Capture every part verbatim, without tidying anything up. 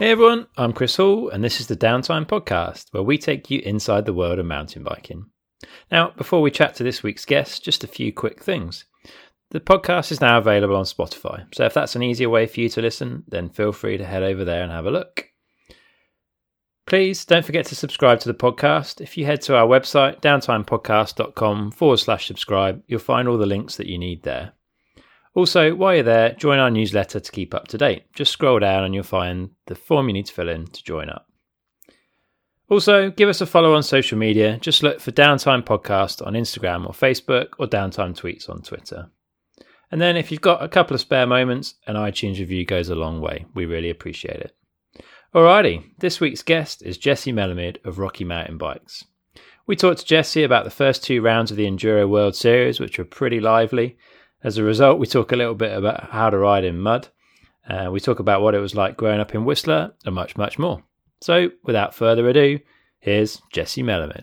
Hey everyone, I'm Chris Hall, and this is the Downtime Podcast, where we take you inside the world of mountain biking. Now, before we chat to this week's guest, just a few quick things. The podcast is now available on Spotify, so if that's an easier way for you to listen, then feel free to head over there and have a look. Please don't forget to subscribe to the podcast. If you head to our website, downtimepodcast.com forward slash subscribe, you'll find all the links that you need there. Also, while you're there, join our newsletter to keep up to date. Just scroll down and you'll find the form you need to fill in to join up. Also, give us a follow on social media. Just look for Downtime Podcast on Instagram or Facebook, or Downtime Tweets on Twitter. And then if you've got a couple of spare moments, an iTunes review goes a long way. We really appreciate it. Alrighty, this week's guest is Jesse Melamed of Rocky Mountain Bikes. We talked to Jesse about the first two rounds of the Enduro World Series, which were pretty lively. As a result, we talk a little bit about how to ride in mud. Uh, we talk about what it was like growing up in Whistler and much, much more. So, without further ado, here's Jesse Melamed.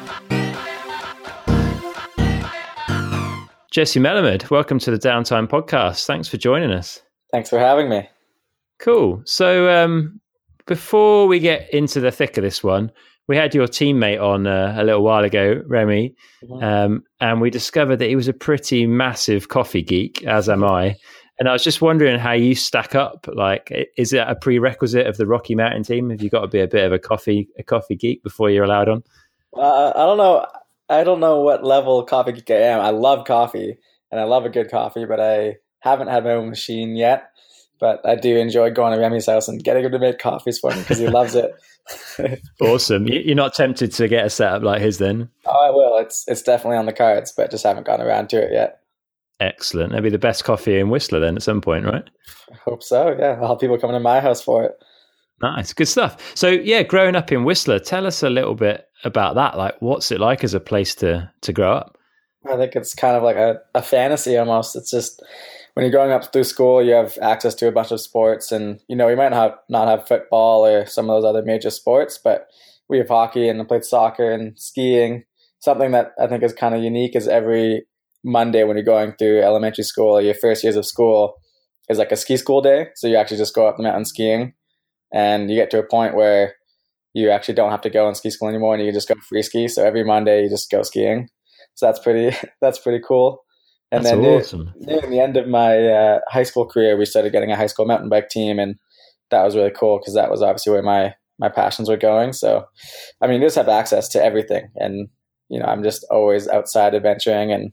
Jesse Melamed, welcome to the Downtime Podcast. Thanks for joining us. Thanks for having me. Cool. So, um, before we get into the thick of this one, we had your teammate on uh, a little while ago, Remy, mm-hmm. um, and we discovered that he was a pretty massive coffee geek, as am I. And I was just wondering how you stack up. Like, is it a prerequisite of the Rocky Mountain team? Have you got to be a bit of a coffee a coffee geek before you're allowed on? Uh, I don't know. I don't know what level coffee geek I am. I love coffee, and I love a good coffee, but I haven't had my own machine yet. But I do enjoy going to Remy's house and getting him to make coffees for me because he loves it. Awesome. You're not tempted to get a setup like his then? Oh, I will. It's it's definitely on the cards, but just haven't gotten around to it yet. Excellent. That'll be the best coffee in Whistler then at some point, right? I hope so, yeah. I'll have people coming to my house for it. Nice. Good stuff. So, yeah, growing up in Whistler, tell us a little bit about that. Like, what's it like as a place to, to grow up? I think it's kind of like a, a fantasy almost. It's just... when you're growing up through school, you have access to a bunch of sports, and you know you might not have, not have football or some of those other major sports, but we have hockey and I played soccer and skiing. Something that I think is kind of unique is every Monday when you're going through elementary school or your first years of school is like a ski school day. So you actually just go up the mountain skiing, and you get to a point where you actually don't have to go on ski school anymore, and you can just go free ski. So every Monday you just go skiing. So that's pretty that's pretty cool. And That's then awesome. near, near the end of my uh, high school career, we started getting a high school mountain bike team, and that was really cool because that was obviously where my, my passions were going. So, I mean, you just have access to everything, and you know, I'm just always outside adventuring, and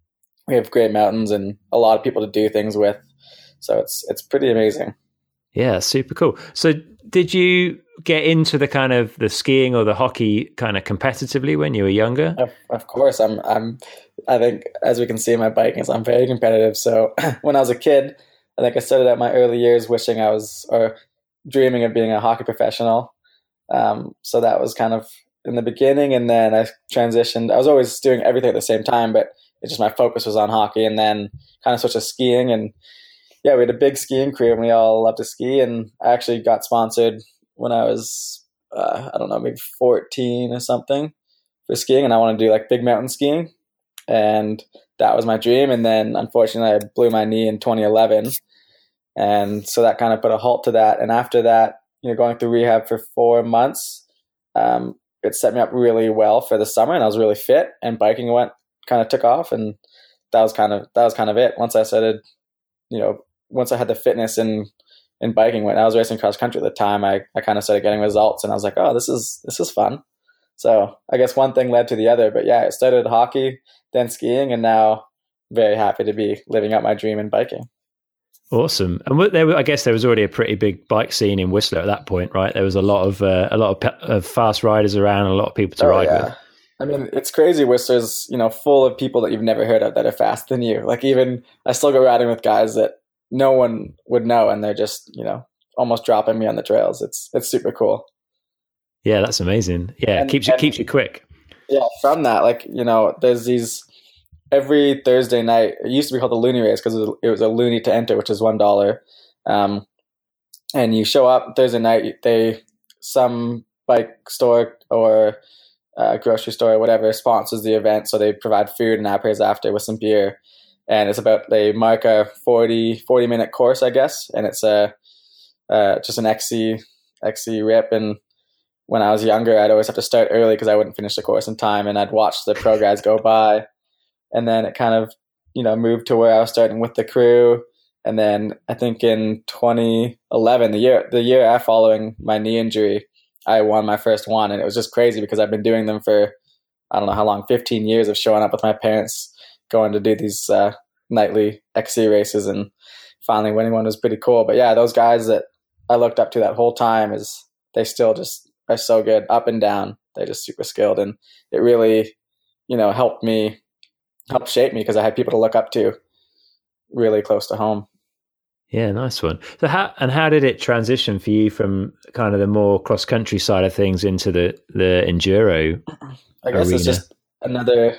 we have great mountains and a lot of people to do things with. So it's it's pretty amazing. Yeah, super cool. So, did you get into the kind of the skiing or the hockey kind of competitively when you were younger? Of, of course, I'm. I'm. I think, as we can see in my biking, I'm very competitive. So when I was a kid, I think I started out my early years wishing I was, or dreaming of being a hockey professional. Um, so that was kind of in the beginning, and then I transitioned. I was always doing everything at the same time, but it just my focus was on hockey, and then kind of switched to skiing. And yeah, we had a big skiing crew, and we all love to ski. And I actually got sponsored when I was, uh, I don't know, maybe fourteen or something for skiing, and I wanted to do like big mountain skiing. And that was my dream. And then unfortunately I blew my knee in twenty eleven. And so that kind of put a halt to that. And after that, you know, going through rehab for four months, um, it set me up really well for the summer, and I was really fit, and biking went kind of took off. And that was kind of, that was kind of it. Once I started, you know, once I had the fitness in, in biking, when I was racing cross country at the time, I, I kind of started getting results, and I was like, oh, this is, this is fun. So I guess one thing led to the other, but yeah, it started hockey, then skiing, and now very happy to be living out my dream in biking. Awesome. And what, there, I guess there was already a pretty big bike scene in Whistler at that point, right? There was a lot of uh, a lot of, pe- of fast riders around, and a lot of people to oh, ride yeah. with. I mean, it's crazy. Whistler's, you know, full of people that you've never heard of that are faster than you. Like, even I still go riding with guys that no one would know, and they're just, you know, almost dropping me on the trails. It's it's super cool. Yeah, that's amazing. Yeah, and, keeps you and, keeps you quick. Yeah, from that, like, you know, there's these every Thursday night. It used to be called the Looney Race because it was a loony to enter, which is one dollar. Um, and you show up Thursday night. They some bike store or uh, grocery store or whatever sponsors the event, so they provide food and appetizers after with some beer. And it's about they mark a forty, forty minute course, I guess, and it's a uh, just an X C X C R I P. And when I was younger, I'd always have to start early because I wouldn't finish the course in time, and I'd watch the pro guys go by. And then it kind of, you know, moved to where I was starting with the crew. And then I think in twenty eleven, the year the year following my knee injury, I won my first one. And it was just crazy because I've been doing them for, I don't know how long, fifteen years of showing up with my parents, going to do these uh, nightly X C races, and finally winning one was pretty cool. But yeah, those guys that I looked up to that whole time, is they still just are so good up and down. They're just super skilled. And it really, you know, helped me, helped shape me because I had people to look up to really close to home. Yeah, nice one. So how and how did it transition for you from kind of the more cross country side of things into the the enduro? I guess arena? It's just another.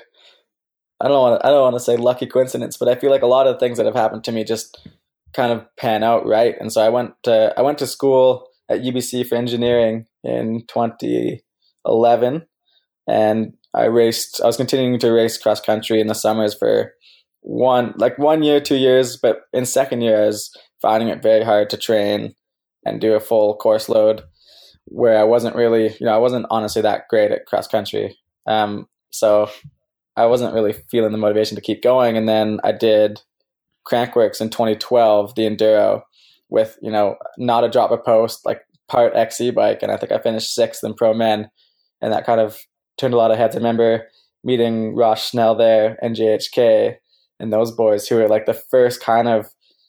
I don't want. I don't want to say lucky coincidence, but I feel like a lot of things that have happened to me just kind of pan out right. And so I went to I went to school at U B C for engineering in twenty eleven, and I raced. I was continuing to race cross country in the summers for one like one year, two years, but in second year I was finding it very hard to train and do a full course load, where I wasn't really, you know, I wasn't honestly that great at cross country. Um, so I wasn't really feeling the motivation to keep going. And then I did Crankworx in twenty twelve, the enduro, with, you know, not a drop a post, like part X C bike, and I think I finished sixth in pro men, and that kind of turned a lot of heads. I remember meeting Ross Schnell there and J H K and those boys who were like the first kind of,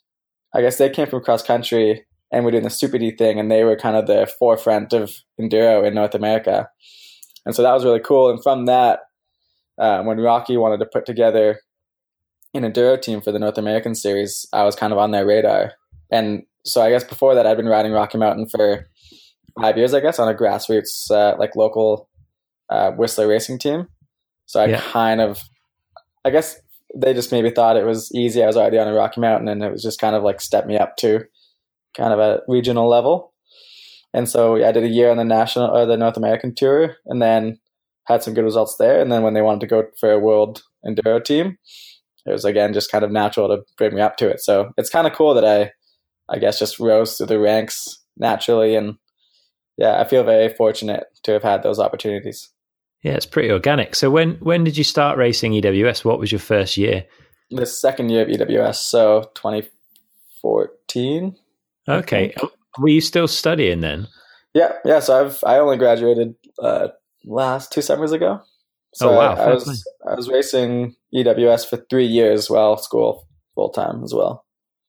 I guess they came from cross country and were doing the Super D thing, and they were kind of the forefront of enduro in North America. And so that was really cool. And from that, uh, when Rocky wanted to put together an enduro team for the North American series, I was kind of on their radar. And so I guess before that, I'd been riding Rocky Mountain for five years, I guess, on a grassroots, uh, like local uh, Whistler racing team. So I yeah. kind of, I guess they just maybe thought it was easy. I was already on a Rocky Mountain, and it was just kind of like step me up to kind of a regional level. And so yeah, I did a year on the national or the North American tour, and then had some good results there. And then when they wanted to go for a world enduro team, it was again just kind of natural to bring me up to it. So it's kind of cool that I, I guess, just rose through the ranks naturally. And yeah, I feel very fortunate to have had those opportunities. Yeah, it's pretty organic. So when when did you start racing E W S? What was your first year? The second year of E W S, so twenty fourteen. Okay. Were you still studying then? Yeah, yeah. So I've I only graduated uh, last two summers ago. So oh wow! I, I was I was racing E W S for three years while school full time as well.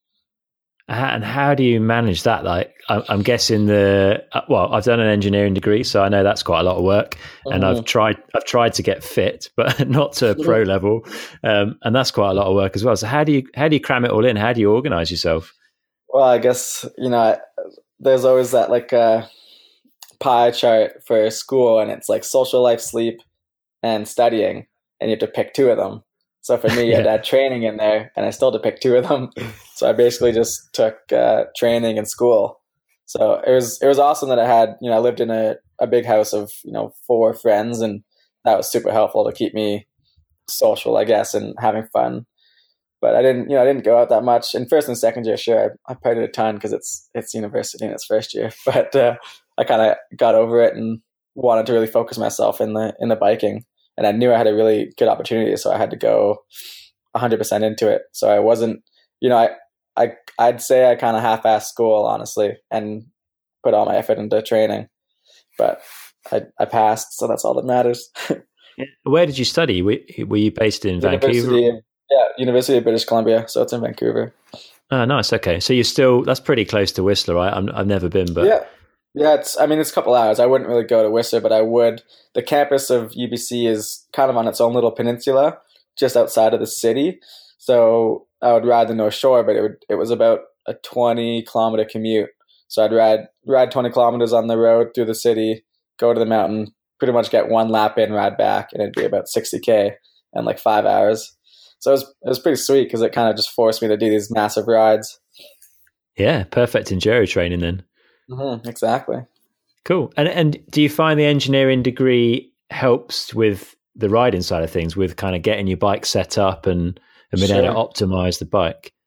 And how do you manage that? Like, I'm guessing the well, I've done an engineering degree, so I know that's quite a lot of work. Mm-hmm. And I've tried, I've tried to get fit, but not to pro level, um, and that's quite a lot of work as well. So how do you how do you cram it all in? How do you organize yourself? Well, I guess you know, there's always that like uh, pie chart for school, and it's like social life, sleep, and studying, and you have to pick two of them. So for me, yeah. I had training in there, and I still had to pick two of them. So I basically just took uh, training and school. So it was it was awesome that I had, you know, I lived in a, a big house of, you know, four friends, and that was super helpful to keep me social, I guess, and having fun. But I didn't, you know, I didn't go out that much. In first and second year, sure, I, I partied a ton because it's it's university in its first year. But uh, I kind of got over it and wanted to really focus myself in the in the biking. And I knew I had a really good opportunity, so I had to go one hundred percent into it. So I wasn't, you know, I, I, I'd say I kind of half-assed school, honestly, and put all my effort into training. But I, I passed, so that's all that matters. Where did you study? Were, were you based in Vancouver? Yeah, University of British Columbia, so it's in Vancouver. Oh, nice. Okay, so you're still, that's pretty close to Whistler, right? I'm, I've never been, but... Yeah. Yeah, it's. I mean, it's a couple hours. I wouldn't really go to Whistler, but I would. The campus of U B C is kind of on its own little peninsula, just outside of the city. So I would ride the North Shore, but it would. It was about a twenty kilometer commute. So I'd ride ride twenty kilometers on the road through the city, go to the mountain, pretty much get one lap in, ride back, and it'd be about sixty k and like five hours. So it was it was pretty sweet because it kind of just forced me to do these massive rides. Yeah, perfect enduro training then. Mm-hmm, exactly. Cool. And and do you find the engineering degree helps with the riding side of things, with kind of getting your bike set up and, and being Sure. able to optimize the bike?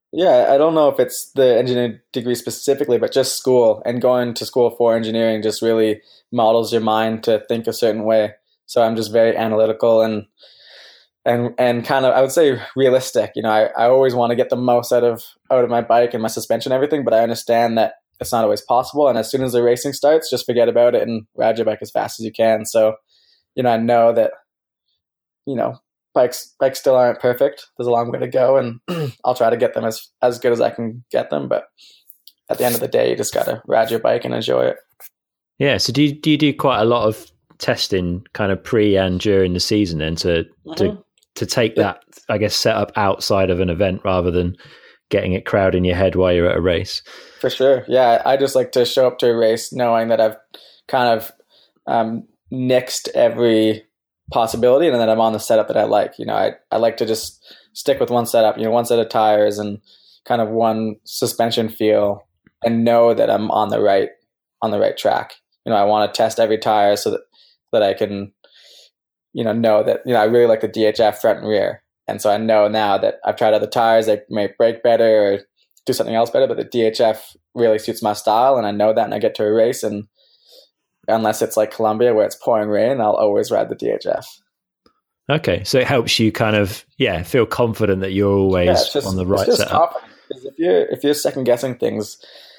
Yeah, I don't know if it's the engineering degree specifically, but just school and going to school for engineering just really models your mind to think a certain way. So I'm just very analytical and and and kind of, I would say, realistic. You know, I, I always want to get the most out of out of my bike and my suspension and everything, but I understand that it's not always possible. And as soon as the racing starts, just forget about it and ride your bike as fast as you can. So, you know, I know that, you know, bikes bikes still aren't perfect. There's a long way to go, and I'll try to get them as as good as I can get them. But at the end of the day, you just gotta ride your bike and enjoy it. Yeah. So do you, do you do quite a lot of testing, kind of pre and during the season, then to mm-hmm. to to take that, I guess, set up outside of an event rather than getting it crowded in your head while you're at a race? For sure. Yeah, I just like to show up to a race knowing that I've kind of um, nixed every possibility, and then I'm on the setup that I like. You know, I, I like to just stick with one setup, you know, one set of tires and kind of one suspension feel, and know that I'm on the right on the right track. You know, I want to test every tire so that that I can, you know, know that, you know, I really like the D H F front and rear. And so I know now that I've tried other tires, they may break better or do something else better, but the D H F really suits my style, and I know that, and I get to a race, and unless it's like Colombia where it's pouring rain, I'll always ride the D H F. Okay, so it helps you kind of, yeah, feel confident that you're always yeah, just, on the right it's just setup. Because if you're, if you're second guessing things,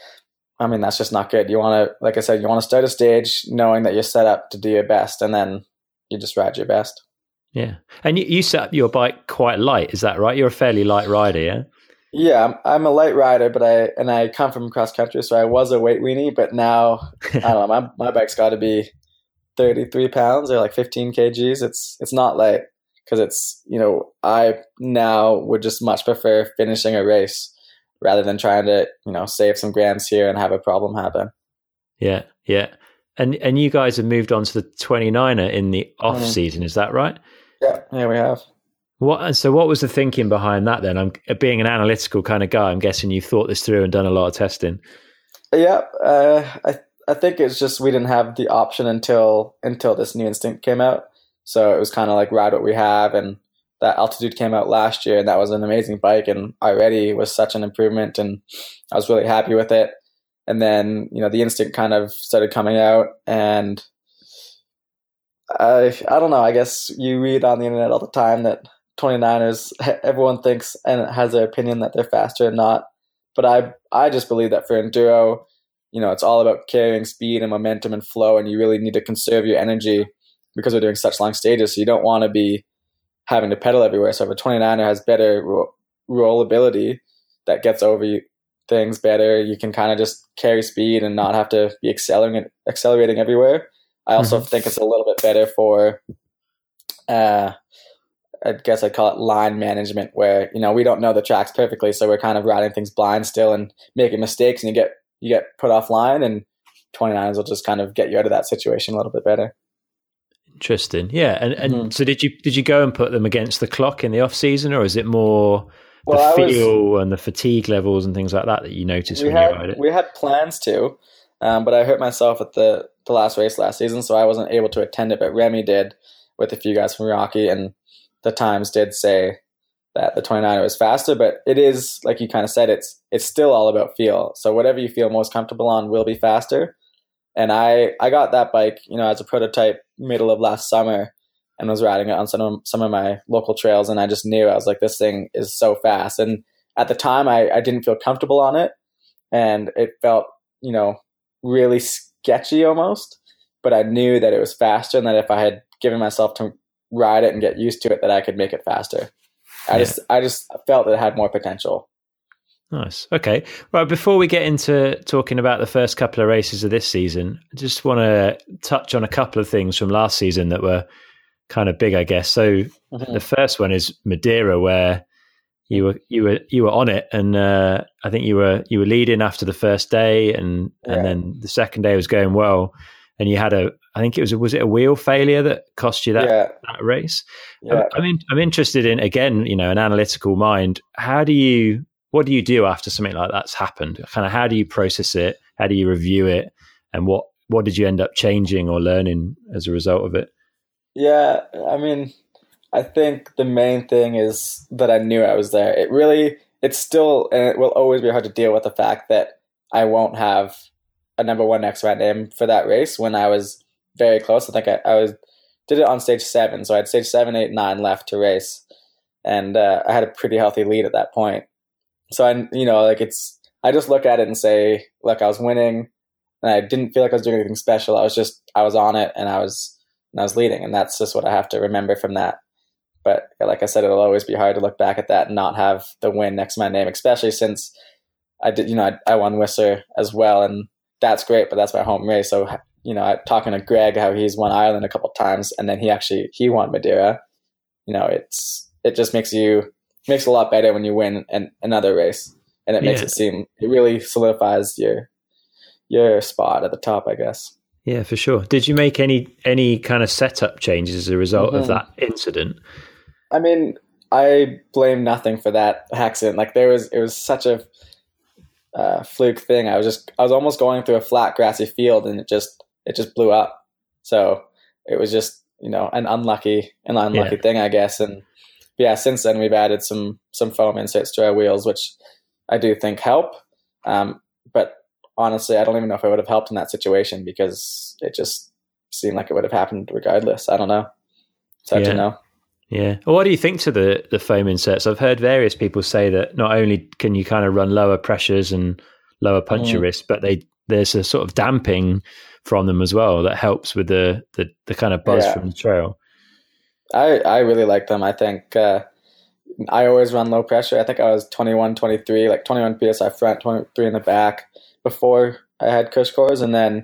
I mean, that's just not good. You want to, like I said, you want to start a stage knowing that you're set up to do your best, and then you just ride your best. Yeah. And you, you set up your bike quite light, is that right? You're a fairly light rider, yeah? Yeah, I'm, I'm a light rider, but I and I come from cross country, so I was a weight weenie, but now, I don't know, my, my bike's got to be thirty-three pounds or like fifteen kgs. It's it's not light, because it's, you know, I now would just much prefer finishing a race rather than trying to, you know, save some grams here and have a problem happen. Yeah, yeah. And and you guys have moved on to the twenty-niner in the off mm. season, is that right? Yeah, yeah, we have. What so what was the thinking behind that then? I'm being an analytical kind of guy, I'm guessing you thought this through and done a lot of testing. Yeah, uh, I I think it's just we didn't have the option until until this new Instinct came out. So it was kind of like ride what we have, and that Altitude came out last year, and that was an amazing bike, and already was such an improvement, and I was really happy with it. And then, you know, the Instinct kind of started coming out, and I I don't know, I guess you read on the internet all the time that twenty-niners, everyone thinks and has their opinion that they're faster and not. But I I just believe that for enduro, you know, it's all about carrying speed and momentum and flow, and you really need to conserve your energy because we're doing such long stages. So you don't want to be having to pedal everywhere. So if a twenty-niner has better ro- rollability that gets over you, things better, you can kind of just carry speed and not have to be accelerating accelerating everywhere. I also mm-hmm. think it's a little bit better for, uh, I guess I'd call it line management, where, you know, we don't know the tracks perfectly, so we're kind of riding things blind still and making mistakes, and you get you get put offline, and twenty-niners will just kind of get you out of that situation a little bit better. Interesting, yeah. And and mm-hmm. so did you did you go and put them against the clock in the off season, or is it more the well, feel was, and the fatigue levels and things like that that you notice when had, you ride it? We had plans to, um, but I hurt myself at the the last race last season, so I wasn't able to attend it. But Remy did with a few guys from Rocky, and the times did say that the twenty-niner was faster, but it is, like you kind of said, it's it's still all about feel. So whatever you feel most comfortable on will be faster. And I, I got that bike, you know, as a prototype middle of last summer, and was riding it on some of, some of my local trails, and I just knew, I was like, this thing is so fast. And at the time, I, I didn't feel comfortable on it, and it felt, you know, really sketchy almost, but I knew that it was faster, and that if I had given myself to ride it and get used to it, that I could make it faster. I yeah. just I just felt that it had more potential. Nice. Okay. Right, before we get into talking about the first couple of races of this season, I just want to touch on a couple of things from last season that were kind of big, I guess. So mm-hmm. the first one is Madeira, where you were you were you were on it, and uh, I think you were you were leading after the first day, and yeah. and then the second day was going well, and you had a I think it was was it a wheel failure that cost you that, yeah. that race? Yeah. I mean, I'm interested in, again, you know, an analytical mind. How do you what do you do after something like that's happened? Kind of how do you process it? How do you review it? And what what did you end up changing or learning as a result of it? Yeah, I mean, I think the main thing is that I knew I was there. It really it's still, and it will always be hard to deal with the fact that I won't have a number one next to my name for that race when I was very close. I think I, I was did it on stage seven, so I had stage seven, eight, nine left to race, and uh, I had a pretty healthy lead at that point. So I, you know, like it's, I just look at it and say, look, I was winning, and I didn't feel like I was doing anything special. I was just, I was on it, and I was, and I was leading, and that's just what I have to remember from that. But like I said, it'll always be hard to look back at that and not have the win next to my name, especially since I did, you know, I, I won Whistler as well, and that's great, but that's my home race. So, you know, I, talking to Greg, how he's won Ireland a couple of times, and then he actually, he won Madeira. You know, it's, it just makes you, makes it a lot better when you win an, another race, and it makes Yeah. it seem, it really solidifies your, your spot at the top, I guess. Yeah, for sure. Did you make any any kind of setup changes as a result Mhm. of that incident? I mean, I blame nothing for that accident. Like there was, it was such a uh, fluke thing. I was just, I was almost going through a flat grassy field, and it just, it just blew up. So it was just, you know, an unlucky, an unlucky Yeah. thing, I guess. And yeah, since then we've added some some foam inserts to our wheels, which I do think help. Um, but honestly, I don't even know if it would have helped in that situation because it just seemed like it would have happened regardless. I don't know. It's hard Yeah. to know. Yeah. Well, what do you think to the, the foam inserts? I've heard various people say that not only can you kind of run lower pressures and lower puncture Mm. risk, but they there's a sort of damping from them as well that helps with the, the, the kind of buzz Yeah. from the trail. I, I really like them. I think uh, I always run low pressure. I think I was twenty-one, twenty-three, like twenty-one P S I front, twenty-three in the back before I had cush cores. And then,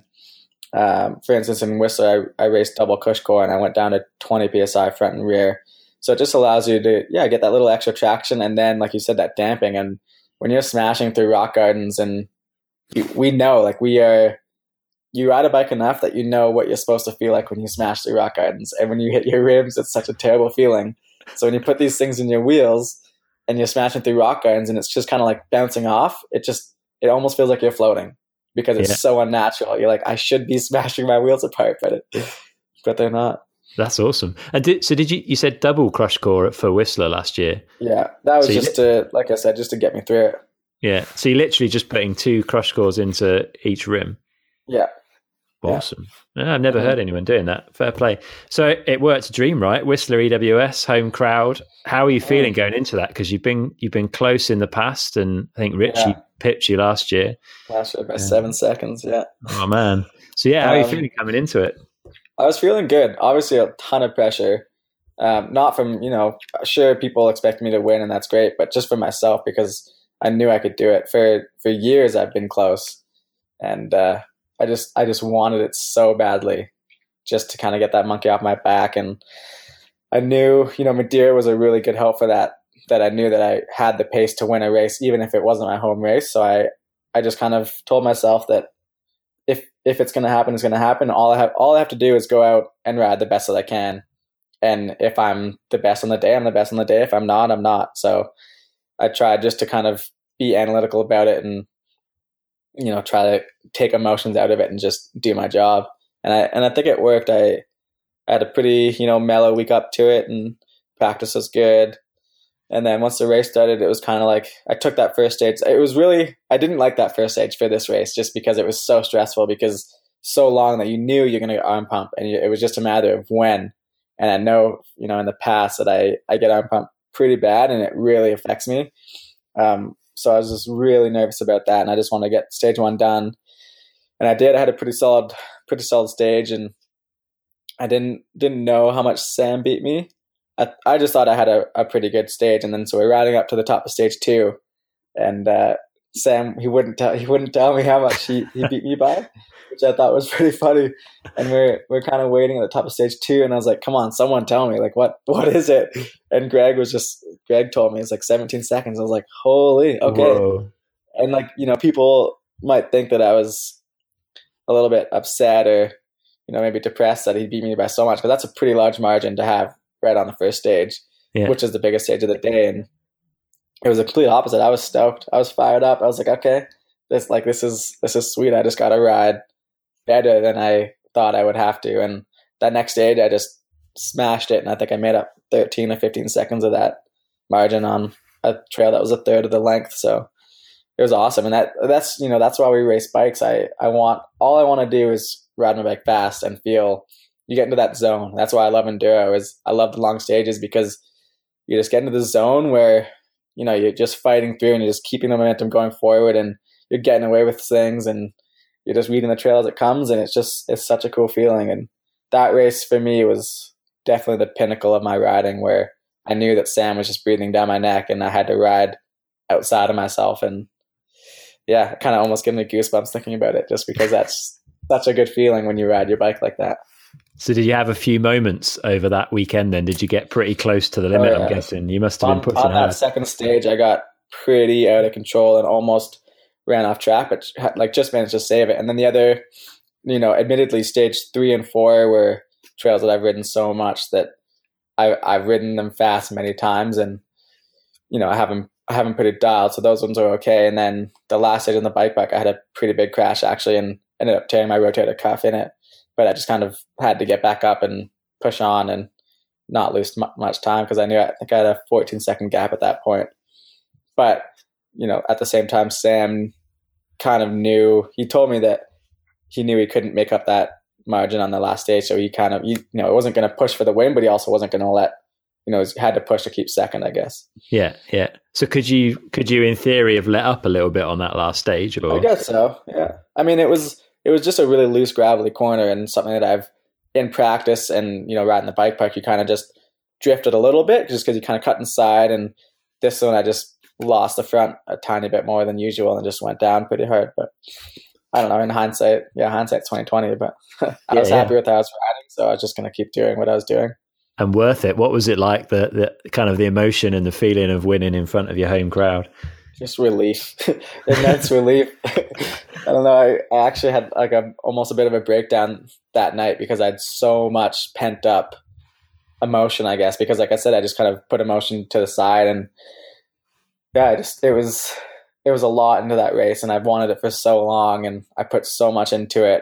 um, for instance, in Whistler, I, I raced double cush core, and I went down to twenty P S I front and rear. So it just allows you to, yeah, get that little extra traction. And then, like you said, that damping. And when you're smashing through rock gardens, and you, we know, like we are, you ride a bike enough that you know what you're supposed to feel like when you smash through rock gardens. And when you hit your rims, it's such a terrible feeling. So when you put these things in your wheels and you're smashing through rock gardens and it's just kind of like bouncing off, it just, it almost feels like you're floating because it's Yeah. so unnatural. You're like, I should be smashing my wheels apart, but it, but they're not. That's awesome. And did, so did you, you said double crush core for Whistler last year? Yeah, that was So you just to, like I said, just to get me through it. Yeah. So you're literally just putting two crush cores into each rim. Yeah. Awesome. Yeah, I've never Mhm. heard anyone doing that. Fair play. So it worked a dream, right? Whistler E W S, home crowd. How are you feeling going into that? Because you've been you've been close in the past, and I think Richie Yeah. pipped you last year. Last year by Yeah. seven seconds. Yeah. Oh man. So yeah, how are you Um, feeling coming into it? I was feeling good. Obviously, a ton of pressure. Um, not from, you know, sure, people expect me to win, and that's great, but just for myself because I knew I could do it. For for years, I've been close, and uh, I just I just wanted it so badly, just to kind of get that monkey off my back. And I knew, you know, Madeira was a really good help for that. That I knew that I had the pace to win a race, even if it wasn't my home race. So I I just kind of told myself that if if it's going to happen, it's going to happen. All I have all I have to do is go out and ride the best that I can. And if I'm the best on the day, I'm the best on the day. If I'm not, I'm not. So I tried just to kind of be analytical about it and, you know, try to take emotions out of it and just do my job. And I and I think it worked. I, I had a pretty, you know, mellow week up to it, and practice was good. And then once the race started, it was kind of like I took that first stage. It was really, I didn't like that first stage for this race just because it was so stressful, because so long that you knew you're going to get arm pump, and it was just a matter of when. And I know, you know, in the past that I, I get arm pump pretty bad, and it really affects me. Um, so I was just really nervous about that, and I just wanted to get stage one done. And I did. I had a pretty solid, pretty solid stage, and I didn't didn't know how much Sam beat me. I, I just thought I had a, a pretty good stage, and then so we're riding up to the top of stage two, and uh, Sam he wouldn't tell he wouldn't tell me how much he, he beat me by, which I thought was pretty funny. And we're we're kind of waiting at the top of stage two, and I was like, "Come on, someone tell me, like what what is it?" And Greg was just Greg told me it's like seventeen seconds. I was like, "Holy, okay." Whoa. And like, you know, people might think that I was a little bit upset or, you know, maybe depressed that he beat me by so much, because that's a pretty large margin to have right on the first stage, Yeah. which is the biggest stage of the day. And it was a complete opposite. I was stoked. I was fired up. I was like, okay, this like this is this is sweet. I just got to ride better than I thought I would have to. And that next stage, I just smashed it, and I think I made up thirteen or fifteen seconds of that margin on a trail that was a third of the length. So it was awesome. And that that's, you know, that's why we race bikes. I, I want, all I want to do is ride my bike fast and feel, you get into that zone. That's why I love enduro is I love the long stages, because you just get into the zone where, you know, you're just fighting through and you're just keeping the momentum going forward, and you're getting away with things, and you're just reading the trail as it comes. And it's just, it's such a cool feeling. And that race for me was definitely the pinnacle of my riding, where I knew that Sam was just breathing down my neck and I had to ride outside of myself. And yeah, it kind of almost gave me goosebumps thinking about it, just because that's such a good feeling when you ride your bike like that. So did you have a few moments over that weekend then? Did you get pretty close to the limit? Oh, yeah. I'm guessing you must have on, been pushing on that hard. Second stage, I got pretty out of control and almost ran off track, but like just managed to save it. And then the other, you know, admittedly stage three and four were trails that I've ridden so much that I, I've ridden them fast many times, and you know, I haven't I haven't put it dialed, so those ones are okay. And then the last stage on the bike pack, I had a pretty big crash actually, and ended up tearing my rotator cuff in it. But I just kind of had to get back up and push on and not lose m- much time, because I knew I think I had a fourteen second gap at that point. But you know, at the same time, Sam kind of knew. He told me that he knew he couldn't make up that margin on the last stage, so he kind of, you know, it wasn't going to push for the win, but he also wasn't going to let, you know, he had to push to keep second, I guess. Yeah, yeah. So could you, could you, in theory, have let up a little bit on that last stage? Or? I guess so. Yeah. I mean, it was it was just a really loose, gravelly corner, and something that I've in practice and, you know, riding the bike park, you kind of just drifted a little bit just because you kind of cut inside. And this one, I just lost the front a tiny bit more than usual and just went down pretty hard. But I don't know. In hindsight, yeah, hindsight's twenty twenty. But I yeah, was happy yeah. with how I was riding, so I was just going to keep doing what I was doing. And worth it. What was it like? The, the kind of the emotion and the feeling of winning in front of your home crowd? Just relief, immense relief. I don't know. I, I actually had like a almost a bit of a breakdown that night because I had so much pent up emotion, I guess. Because like I said, I just kind of put emotion to the side, and yeah, I just it was it was a lot into that race, and I've wanted it for so long, and I put so much into it,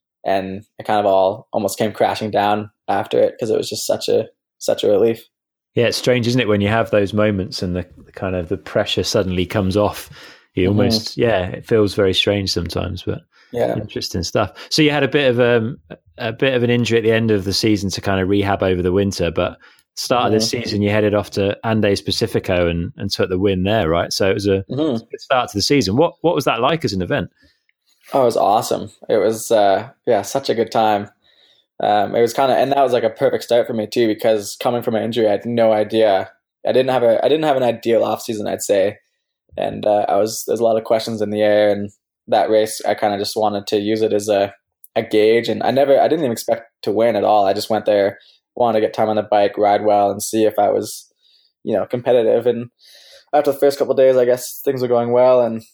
and it kind of all almost came crashing down after it because it was just such a such a relief. Yeah, it's strange, isn't it, when you have those moments and the, the kind of the pressure suddenly comes off. You almost, mm-hmm. yeah, it feels very strange sometimes, but yeah, interesting stuff. So you had a bit of um, a bit of an injury at the end of the season to kind of rehab over the winter, but start mm-hmm. of this season you headed off to Andes Pacifico and, and took the win there, right? So it was a mm-hmm. good start to the season. What what was that like as an event? Oh, it was awesome. It was uh, yeah, such a good time. Um, it was kind of, and that was like a perfect start for me too, because coming from an injury, I had no idea. I didn't have a, I didn't have an ideal off season, I'd say. And, uh, I was, there's a lot of questions in the air, and that race, I kind of just wanted to use it as a, a gauge. And I never, I didn't even expect to win at all. I just went there, wanted to get time on the bike, ride well, and see if I was, you know, competitive. And after the first couple of days, I guess things were going well. And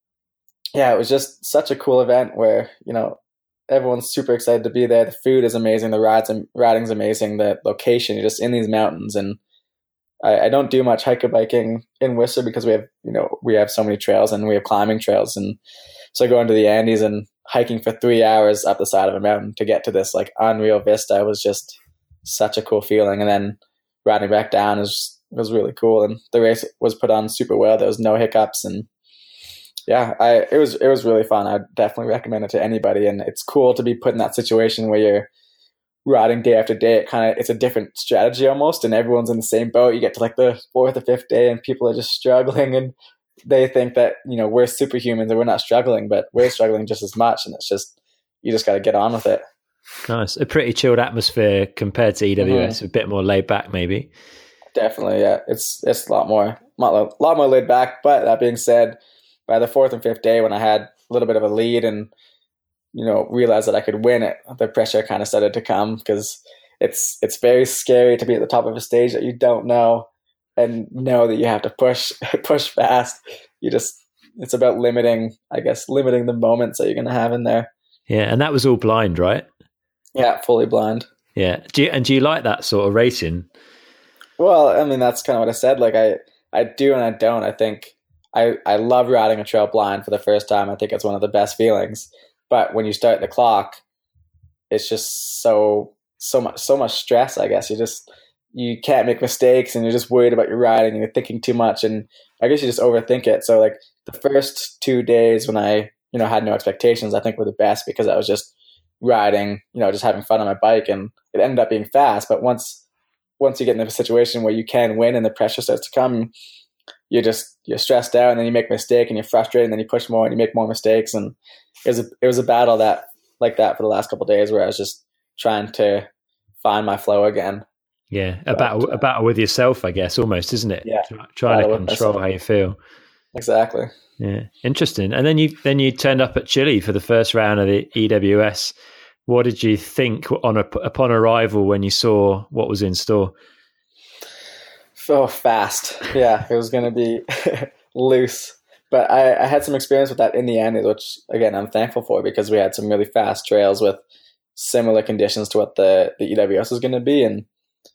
yeah, it was just such a cool event where, you know, everyone's super excited to be there. The food is amazing. The rides and riding's amazing. The location, you're just in these mountains. And I, I don't do much hiker biking in Whistler because we have, you know, we have so many trails and we have climbing trails. And so going to the Andes and hiking for three hours up the side of a mountain to get to this like unreal vista was just such a cool feeling. And then riding back down is was really cool. And the race was put on super well. There was no hiccups, and yeah, I it was it was really fun. I'd definitely recommend it to anybody, and it's cool to be put in that situation where you're riding day after day. It kind of it's a different strategy almost, and everyone's in the same boat. You get to like the fourth or fifth day, and people are just struggling, and they think that, you know, we're superhumans and we're not struggling, but we're struggling just as much. And it's just you just got to get on with it. Nice, a pretty chilled atmosphere compared to E W S, mm-hmm. a bit more laid back, maybe. Definitely, yeah. It's it's a lot more a lot more laid back. But that being said, by the fourth and fifth day, when I had a little bit of a lead and, you know, realized that I could win it, the pressure kind of started to come, because it's it's very scary to be at the top of a stage that you don't know and know that you have to push push fast. You just it's about limiting, I guess, limiting the moments that you're going to have in there. Yeah, and that was all blind, right? Yeah, fully blind. Yeah, do you, and do you like that sort of racing? Well, I mean, that's kind of what I said. Like, I I do and I don't. I think. I, I love riding a trail blind for the first time. I think it's one of the best feelings. But when you start the clock, it's just so so much so much stress, I guess. You just you can't make mistakes, and you're just worried about your riding, and you're thinking too much, and I guess you just overthink it. So like the first two days when I, you know, had no expectations, I think were the best because I was just riding, you know, just having fun on my bike, and it ended up being fast. But once once you get in a situation where you can win and the pressure starts to come, you're just you're stressed out, and then you make a mistake and you're frustrated, and then you push more and you make more mistakes. And it was a, it was a battle that like that for the last couple of days where I was just trying to find my flow again. Yeah, a battle, a battle with yourself, I guess, almost, isn't it? Yeah, trying to control how you feel. Exactly. Yeah, interesting. And then you then you turned up at Chile for the first round of the E W S. What did you think on a, upon arrival when you saw what was in store? So fast. Yeah, it was going to be loose. But I, I had some experience with that in the end, which, again, I'm thankful for because we had some really fast trails with similar conditions to what the, the E W S was going to be. And,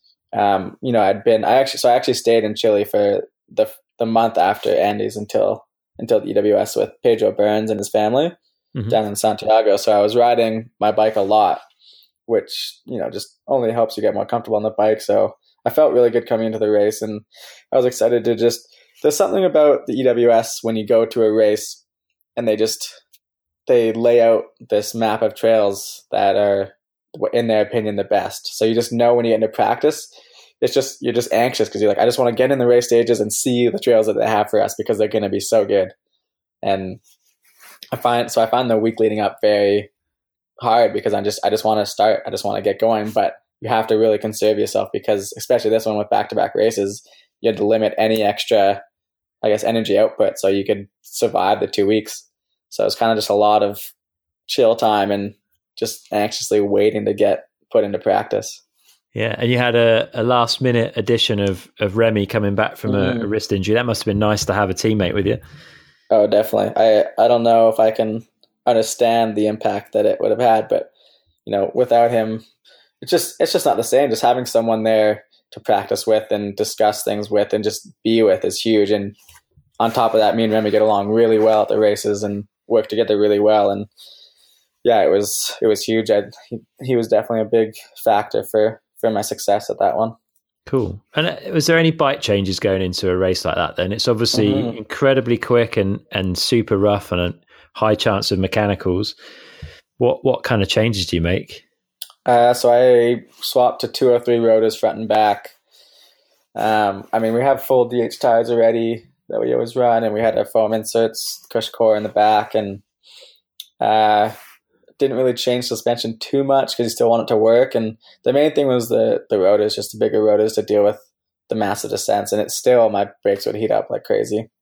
um, you know, I'd been, I actually, so I actually stayed in Chile for the the month after Andes until, until the E W S with Pedro Burns and his family mm-hmm. down in Santiago. So I was riding my bike a lot, which, you know, just only helps you get more comfortable on the bike. So I felt really good coming into the race, and I was excited to just, there's something about the E W S when you go to a race and they just, they lay out this map of trails that are, in their opinion, the best. So you just know when you get into practice, it's just, you're just anxious because you're like, I just want to get in the race stages and see the trails that they have for us because they're going to be so good. And I find, so I find the week leading up very hard because I'm just, I just want to start. I just want to get going, but you have to really conserve yourself because especially this one with back-to-back races, you had to limit any extra, I guess, energy output so you could survive the two weeks. So it's kind of just a lot of chill time and just anxiously waiting to get put into practice. Yeah, and you had a, a last minute addition of, of Remy coming back from mm. a, a wrist injury. That must have been nice to have a teammate with you. Oh, definitely. I, I don't know if I can understand the impact that it would have had, but you know, without him, it's just it's just not the same. Just having someone there to practice with and discuss things with and just be with is huge. And on top of that, me and Remy get along really well at the races and work together really well. And yeah, it was it was huge. I, he, he was definitely a big factor for, for my success at that one. Cool. And was there any bike changes going into a race like that then? It's obviously mm-hmm. incredibly quick and, and super rough and a high chance of mechanicals. What what kind of changes do you make? Uh, so I swapped to two oh three rotors front and back. Um, I mean, we have full D H tires already that we always run, and we had our foam inserts, Cush core in the back, and uh, didn't really change suspension too much because you still want it to work. And the main thing was the the rotors, just the bigger rotors to deal with the massive descents. And it's still, my brakes would heat up like crazy.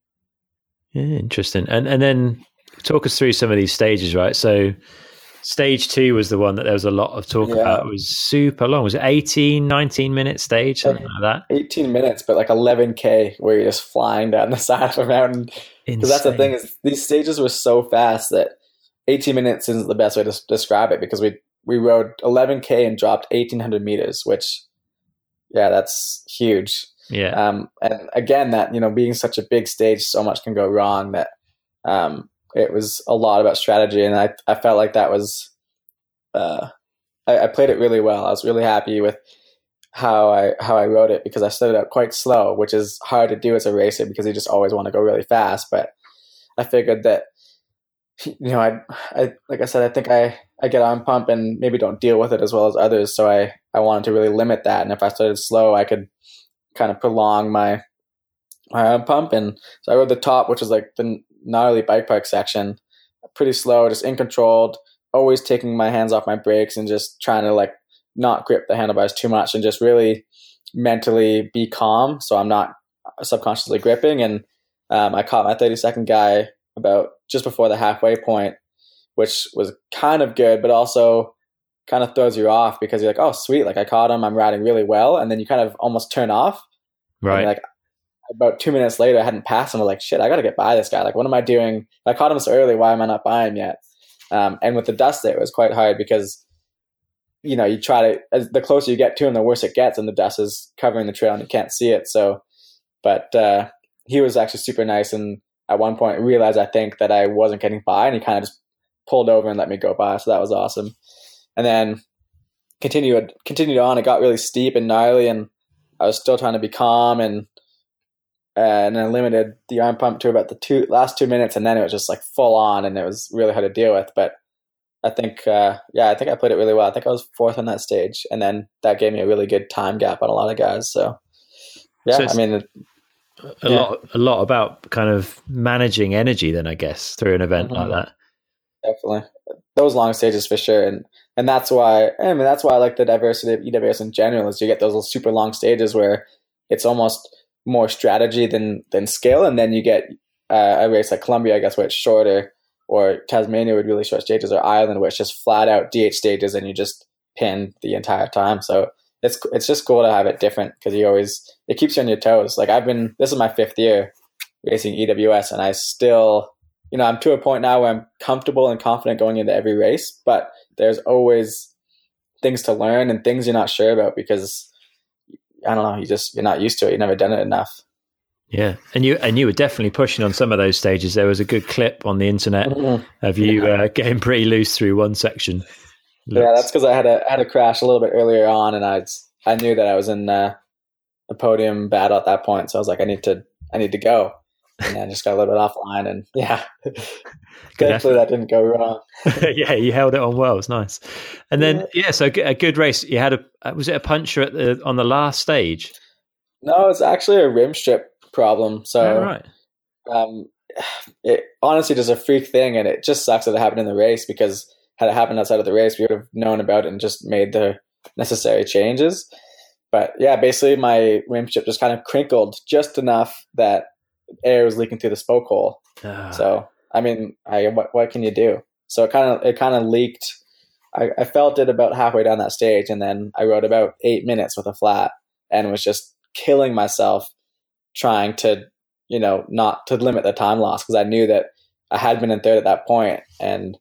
Yeah, interesting. And and then talk us through some of these stages, right? So stage two was the one that there was a lot of talk yeah. about. It was super long. Was it eighteen, nineteen minute stage, something like that? eighteen minutes, but like eleven K where you're just flying down the side of a mountain. Because that's the thing, is these stages were so fast that eighteen minutes isn't the best way to describe it, because we we rode eleven K and dropped eighteen hundred meters, which, yeah, that's huge. Yeah. Um, and again, that, you know, being such a big stage, so much can go wrong that um, it was a lot about strategy. And I, I felt like that was, uh, I, I played it really well. I was really happy with how I, how I rode it, because I started out quite slow, which is hard to do as a racer because you just always want to go really fast. But I figured that, you know, I, I, like I said, I think I, I get on pump and maybe don't deal with it as well as others. So I, I wanted to really limit that. And if I started slow, I could kind of prolong my, my arm pump. And so I rode the top, which was like the gnarly bike park section, pretty slow, just in controlled, always taking my hands off my brakes and just trying to like not grip the handlebars too much and just really mentally be calm. So I'm not subconsciously gripping. And um, I caught my thirty second guy about just before the halfway point, which was kind of good, but also kind of throws you off because you're like, oh, sweet. Like I caught him, I'm riding really well. And then you kind of almost turn off. Right. Like about two minutes later, I hadn't passed him. I'm like, shit, I got to get by this guy. Like, what am I doing? I caught him so early. Why am I not by him yet? Um, and with the dust there, it was quite hard because, you know, you try to, as the closer you get to him, the worse it gets. And the dust is covering the trail and you can't see it. So, but uh, he was actually super nice. And at one point realized, I think, that I wasn't getting by, and he kind of just pulled over and let me go by. So that was awesome. And then continued, continued on. It got really steep and gnarly. And I was still trying to be calm, and and then limited the arm pump to about the two last two minutes, and then it was just like full on, and it was really hard to deal with. But I think, uh, yeah, I think I played it really well. I think I was fourth on that stage, and then that gave me a really good time gap on a lot of guys. So, yeah, so I mean, it, a yeah. lot, a lot about kind of managing energy. Then I guess through an event mm-hmm. like that, definitely those long stages for sure, and and that's why I mean that's why I like the diversity of E W S in general is you get those super long stages where it's almost more strategy than than skill, and then you get uh, a race like Columbia, I guess, where it's shorter. Or Tasmania with really short stages, or Ireland where it's just flat out D H stages and you just pin the entire time. So it's it's just cool to have it different because you always it keeps you on your toes. Like I've been this is my fifth year racing E W S, and I still you know I'm to a point now where I'm comfortable and confident going into every race, but there's always things to learn and things you're not sure about because I don't know you just you're not used to it. You've never done it enough. Yeah, and you and you were definitely pushing on some of those stages. There was a good clip on the internet mm-hmm. of you yeah. uh, getting pretty loose through one section. Looks... Yeah, that's because I had a had a crash a little bit earlier on, and I I knew that I was in uh, a podium battle at that point. So I was like, I need to I need to go, and I just got a little bit offline, and yeah, thankfully that didn't go wrong. Yeah, you held it on well. It's nice, and then yeah, yeah so a good race. You had a was it a puncher at the on the last stage? No, it's actually a rim strip problem. So, oh, right. um, it honestly just a freak thing, and it just sucks that it happened in the race because had it happened outside of the race, we would have known about it and just made the necessary changes. But yeah, basically my rim strip just kind of crinkled just enough that air was leaking through the spoke hole. Ah. So, I mean, I what, what can you do? So it kind of it kind of leaked. I, I felt it about halfway down that stage, and then I rode about eight minutes with a flat, and was just killing myself trying to, you know, not to limit the time loss because I knew that I had been in third at that point, and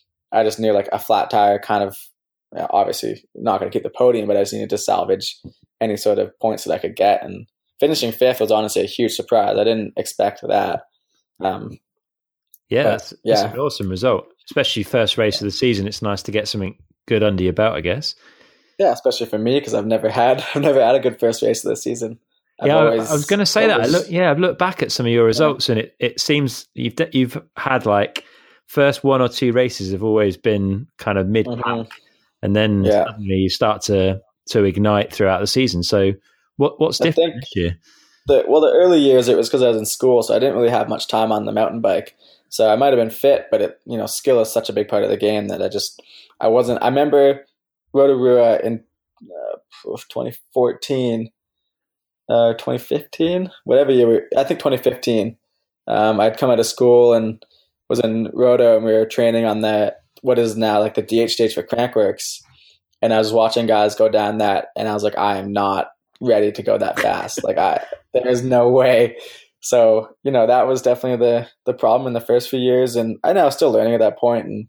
I just knew like a flat tire kind of, you know, obviously not going to keep the podium, but I just needed to salvage any sort of points that I could get. And finishing fifth was honestly a huge surprise. I didn't expect that. Um, yeah, that's, yeah, that's an awesome result, especially first race of the season. It's nice to get something good under your belt, I guess. Yeah, especially for me because I've never had I've never had a good first race of the season. I've yeah, always, I was going to say always, that. I look, yeah, I've looked back at some of your results, yeah. and it, it seems you've you've had like first one or two races have always been kind of mid pack, mm-hmm. and then yeah. suddenly you start to to ignite throughout the season. So, what what's I different this year? The, well, the early years it was because I was in school, so I didn't really have much time on the mountain bike. So I might have been fit, but it you know skill is such a big part of the game that I just I wasn't. I remember Rotorua in uh, twenty fourteen. Uh, twenty fifteen, whatever year. We, I think twenty fifteen. Um, I'd come out of school and was in Roto, and we were training on the what is now like the D H stage for Crankworks. And I was watching guys go down that, and I was like, I am not ready to go that fast. Like I, there is no way. So you know that was definitely the the problem in the first few years, and I know I was still learning at that point. And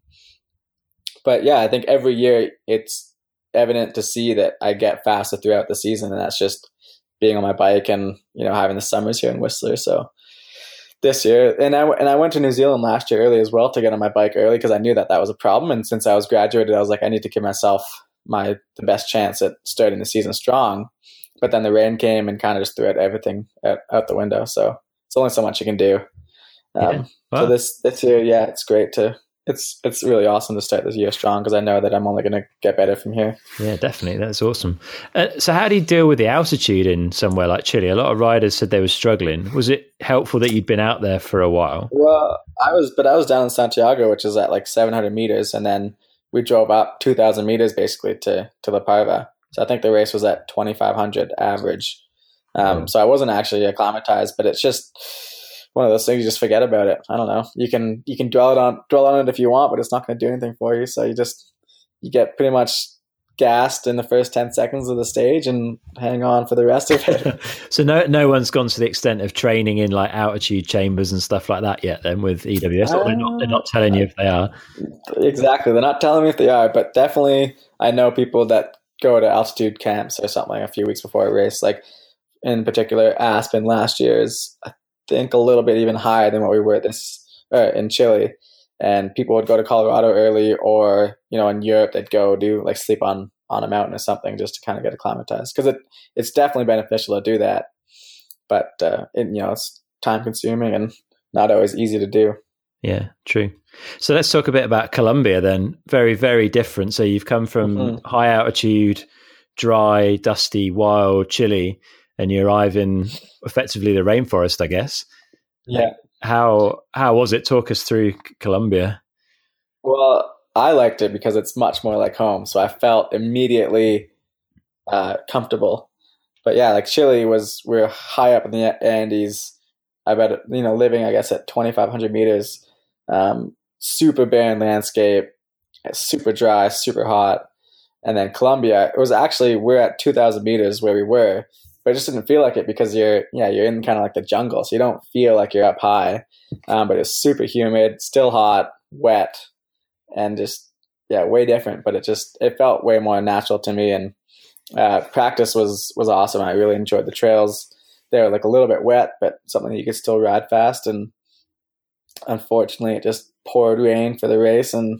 but yeah, I think every year it's evident to see that I get faster throughout the season, and that's just being on my bike and, you know, having the summers here in Whistler. So this year, and I, and I went to New Zealand last year early as well to get on my bike early because I knew that that was a problem. And since I was graduated, I was like, I need to give myself my the best chance at starting the season strong. But then the rain came and kind of just threw out everything out, out the window. So it's only so much you can do. Um, yeah. Wow. So this, this year, yeah, it's great to, it's it's really awesome to start this year strong because I know that I'm only going to get better from here. Yeah, definitely. That's awesome. Uh, so how do you deal with the altitude in somewhere like Chile? A lot of riders said they were struggling. Was it helpful that you'd been out there for a while? Well, I was, but I was down in Santiago, which is at like seven hundred meters. And then we drove up two thousand meters basically to, to La Parva. So I think the race was at twenty-five hundred average. Um, oh. So I wasn't actually acclimatized, but it's just one of those things you just forget about it. I don't know. You can you can dwell it on dwell on it if you want, but it's not going to do anything for you. So you just you get pretty much gassed in the first ten seconds of the stage and hang on for the rest of it. So no no one's gone to the extent of training in like altitude chambers and stuff like that yet then with E W S? Uh, they're not they're not telling you if they are. Exactly. They're not telling me if they are, but definitely I know people that go to altitude camps or something like a few weeks before a race. Like in particular, Aspen last year is I think a little bit even higher than what we were this uh, in Chile. And people would go to Colorado early, or you know, in Europe they'd go do like sleep on on a mountain or something just to kind of get acclimatized, because it it's definitely beneficial to do that, but uh, it, you know, it's time consuming and not always easy to do. Yeah, true. So let's talk a bit about Colombia then. Very, very different. So you've come from mm-hmm. high altitude, dry, dusty, wild Chile, and you arrive in effectively the rainforest, I guess. Yeah. How how was it? Talk us through Colombia. Well, I liked it because it's much more like home. So I felt immediately uh, comfortable. But yeah, like Chile was, we we're high up in the Andes. I bet, you know, living, I guess, at twenty-five hundred meters, um, super barren landscape, super dry, super hot. And then Colombia, it was actually, we're at two thousand meters where we were, but it just didn't feel like it because you're, yeah, you're in kind of like the jungle. So you don't feel like you're up high, um, but it's super humid, still hot, wet, and just, yeah, way different. But it just, it felt way more natural to me. And uh, practice was, was awesome. I really enjoyed the trails. They were like a little bit wet, but something that you could still ride fast. And unfortunately, it just poured rain for the race and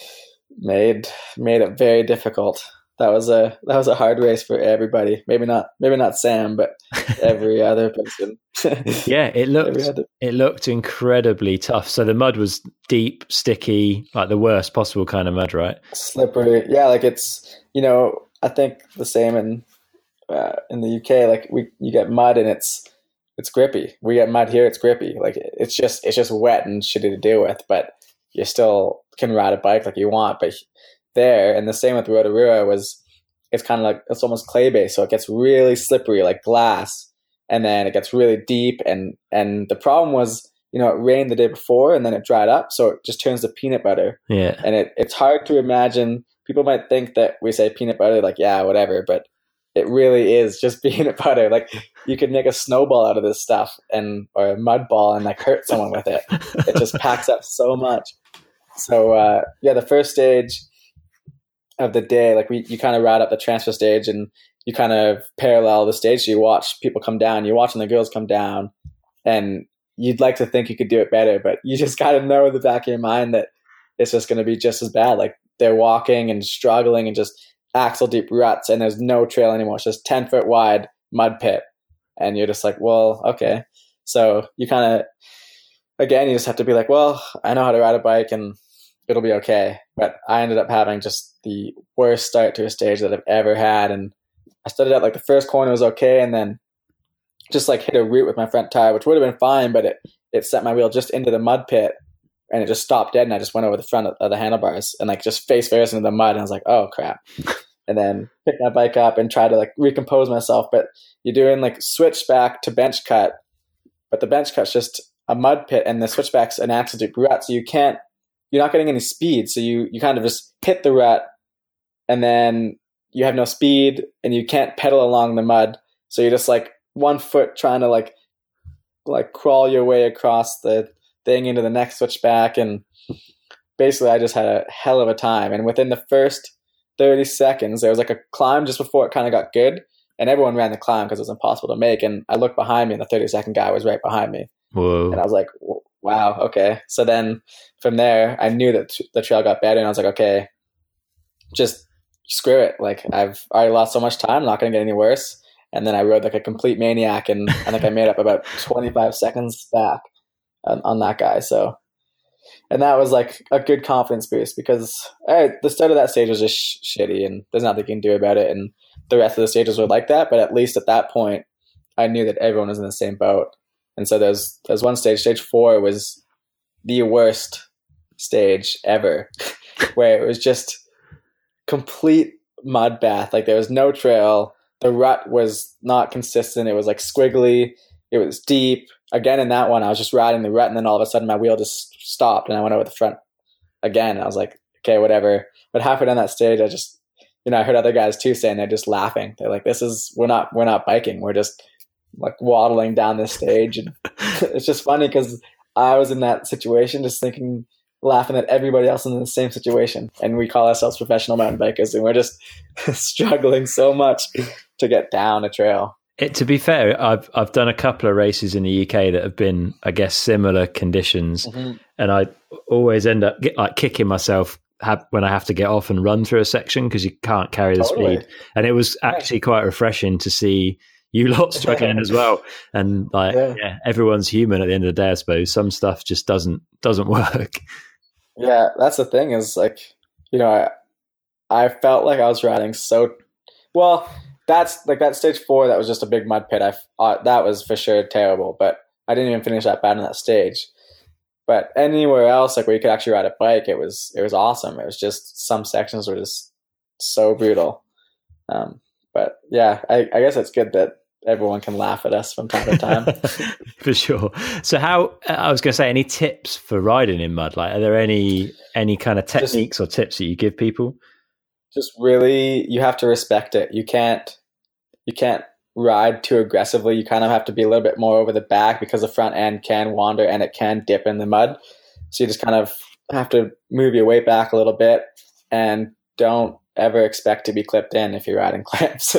made made it very difficult. That was a that was a hard race for everybody. Maybe not maybe not Sam, but every other person. Yeah, it looked other- it looked incredibly tough. So the mud was deep, sticky, like the worst possible kind of mud, right? Slippery. Yeah, like it's, you know, I think the same in uh, in the U K. Like we you get mud and it's it's grippy. We get mud here, it's grippy. Like it's just it's just wet and shitty to deal with, but you still can ride a bike like you want. But there, and the same with Rotorua, was it's kind of like, it's almost clay based, so it gets really slippery like glass, and then it gets really deep. And and the problem was, you know, it rained the day before and then it dried up, so it just turns to peanut butter. Yeah, and it, it's hard to imagine. People might think that we say peanut butter like, yeah, whatever, but it really is just peanut butter. Like you could make a snowball out of this stuff, and or a mud ball, and like hurt someone with it. It just packs up so much. So uh, yeah, the first stage of the day, like we, you kind of ride up the transfer stage, and you kind of parallel the stage. So you watch people come down, you're watching the girls come down, and you'd like to think you could do it better, but you just kind of know in the back of your mind that it's just going to be just as bad. Like they're walking and struggling and just axle deep ruts, and there's no trail anymore. It's just ten foot wide mud pit. And you're just like, well, okay. So you kind of, again, you just have to be like, well, I know how to ride a bike and it'll be okay. But I ended up having just the worst start to a stage that I've ever had. And I started out like the first corner was okay, and then just like hit a root with my front tire, which would have been fine, but it, it sent my wheel just into the mud pit, and it just stopped dead. And I just went over the front of, of the handlebars and like just face first into the mud. And I was like, oh crap. And then picked my bike up and tried to like recompose myself. But you're doing like switchback to bench cut, but the bench cut's just a mud pit, and the switchback's an axle deep rut. So you can't, you're not getting any speed. So you, you kind of just hit the rut, and then you have no speed and you can't pedal along the mud. So you're just like one foot trying to like, like crawl your way across the thing into the next switchback. And basically I just had a hell of a time. And within the first thirty seconds, there was like a climb just before it kind of got good, and everyone ran the climb because it was impossible to make. And I looked behind me, and the thirty second guy was right behind me. Whoa. And I was like, wow, okay. So then from there, I knew that t- the trail got better, and I was like, okay, just screw it. Like I've already lost so much time, I'm not going to get any worse. And then I rode like a complete maniac, and I think I made up about twenty-five seconds back on, on that guy. So, and that was like a good confidence boost, because hey, the start of that stage was just sh- shitty, and there's nothing you can do about it. And the rest of the stages were like that, but at least at that point, I knew that everyone was in the same boat. And so there's there's one stage, stage four was the worst stage ever, where it was just complete mud bath. Like there was no trail. The rut was not consistent. It was like squiggly. It was deep. Again, in that one, I was just riding the rut, and then all of a sudden my wheel just stopped, and I went over the front again. And I was like, okay, whatever. But halfway down that stage, I just, you know, I heard other guys too saying they're just laughing. They're like, this is, we're not, we're not biking. We're just like waddling down this stage. And it's just funny because I was in that situation just thinking, laughing at everybody else in the same situation. And we call ourselves professional mountain bikers, and we're just struggling so much to get down a trail. It, to be fair, I've I've done a couple of races in the U K that have been, I guess, similar conditions, mm-hmm. and I always end up get, like kicking myself have, when I have to get off and run through a section because you can't carry the Totally. speed. And it was actually quite refreshing to see you lot struggling as well. And like, yeah. yeah, everyone's human at the end of the day, I suppose. Some stuff just doesn't doesn't work. Yeah, that's the thing is like, you know, I, I felt like I was riding so well. That's like that stage four. That was just a big mud pit. I uh, that was for sure terrible, but I didn't even finish that bad in that stage. But anywhere else, like where you could actually ride a bike, it was it was awesome. It was just some sections were just so brutal. Um, but yeah, I, I guess it's good that everyone can laugh at us from time to time. For sure. So how, I was going to say, any tips for riding in mud? Like, are there any any kind of techniques just, or tips that you give people? Just really, you have to respect it. You can't you can't ride too aggressively. You kind of have to be a little bit more over the back because the front end can wander and it can dip in the mud. So you just kind of have to move your weight back a little bit and don't ever expect to be clipped in if you're riding clips.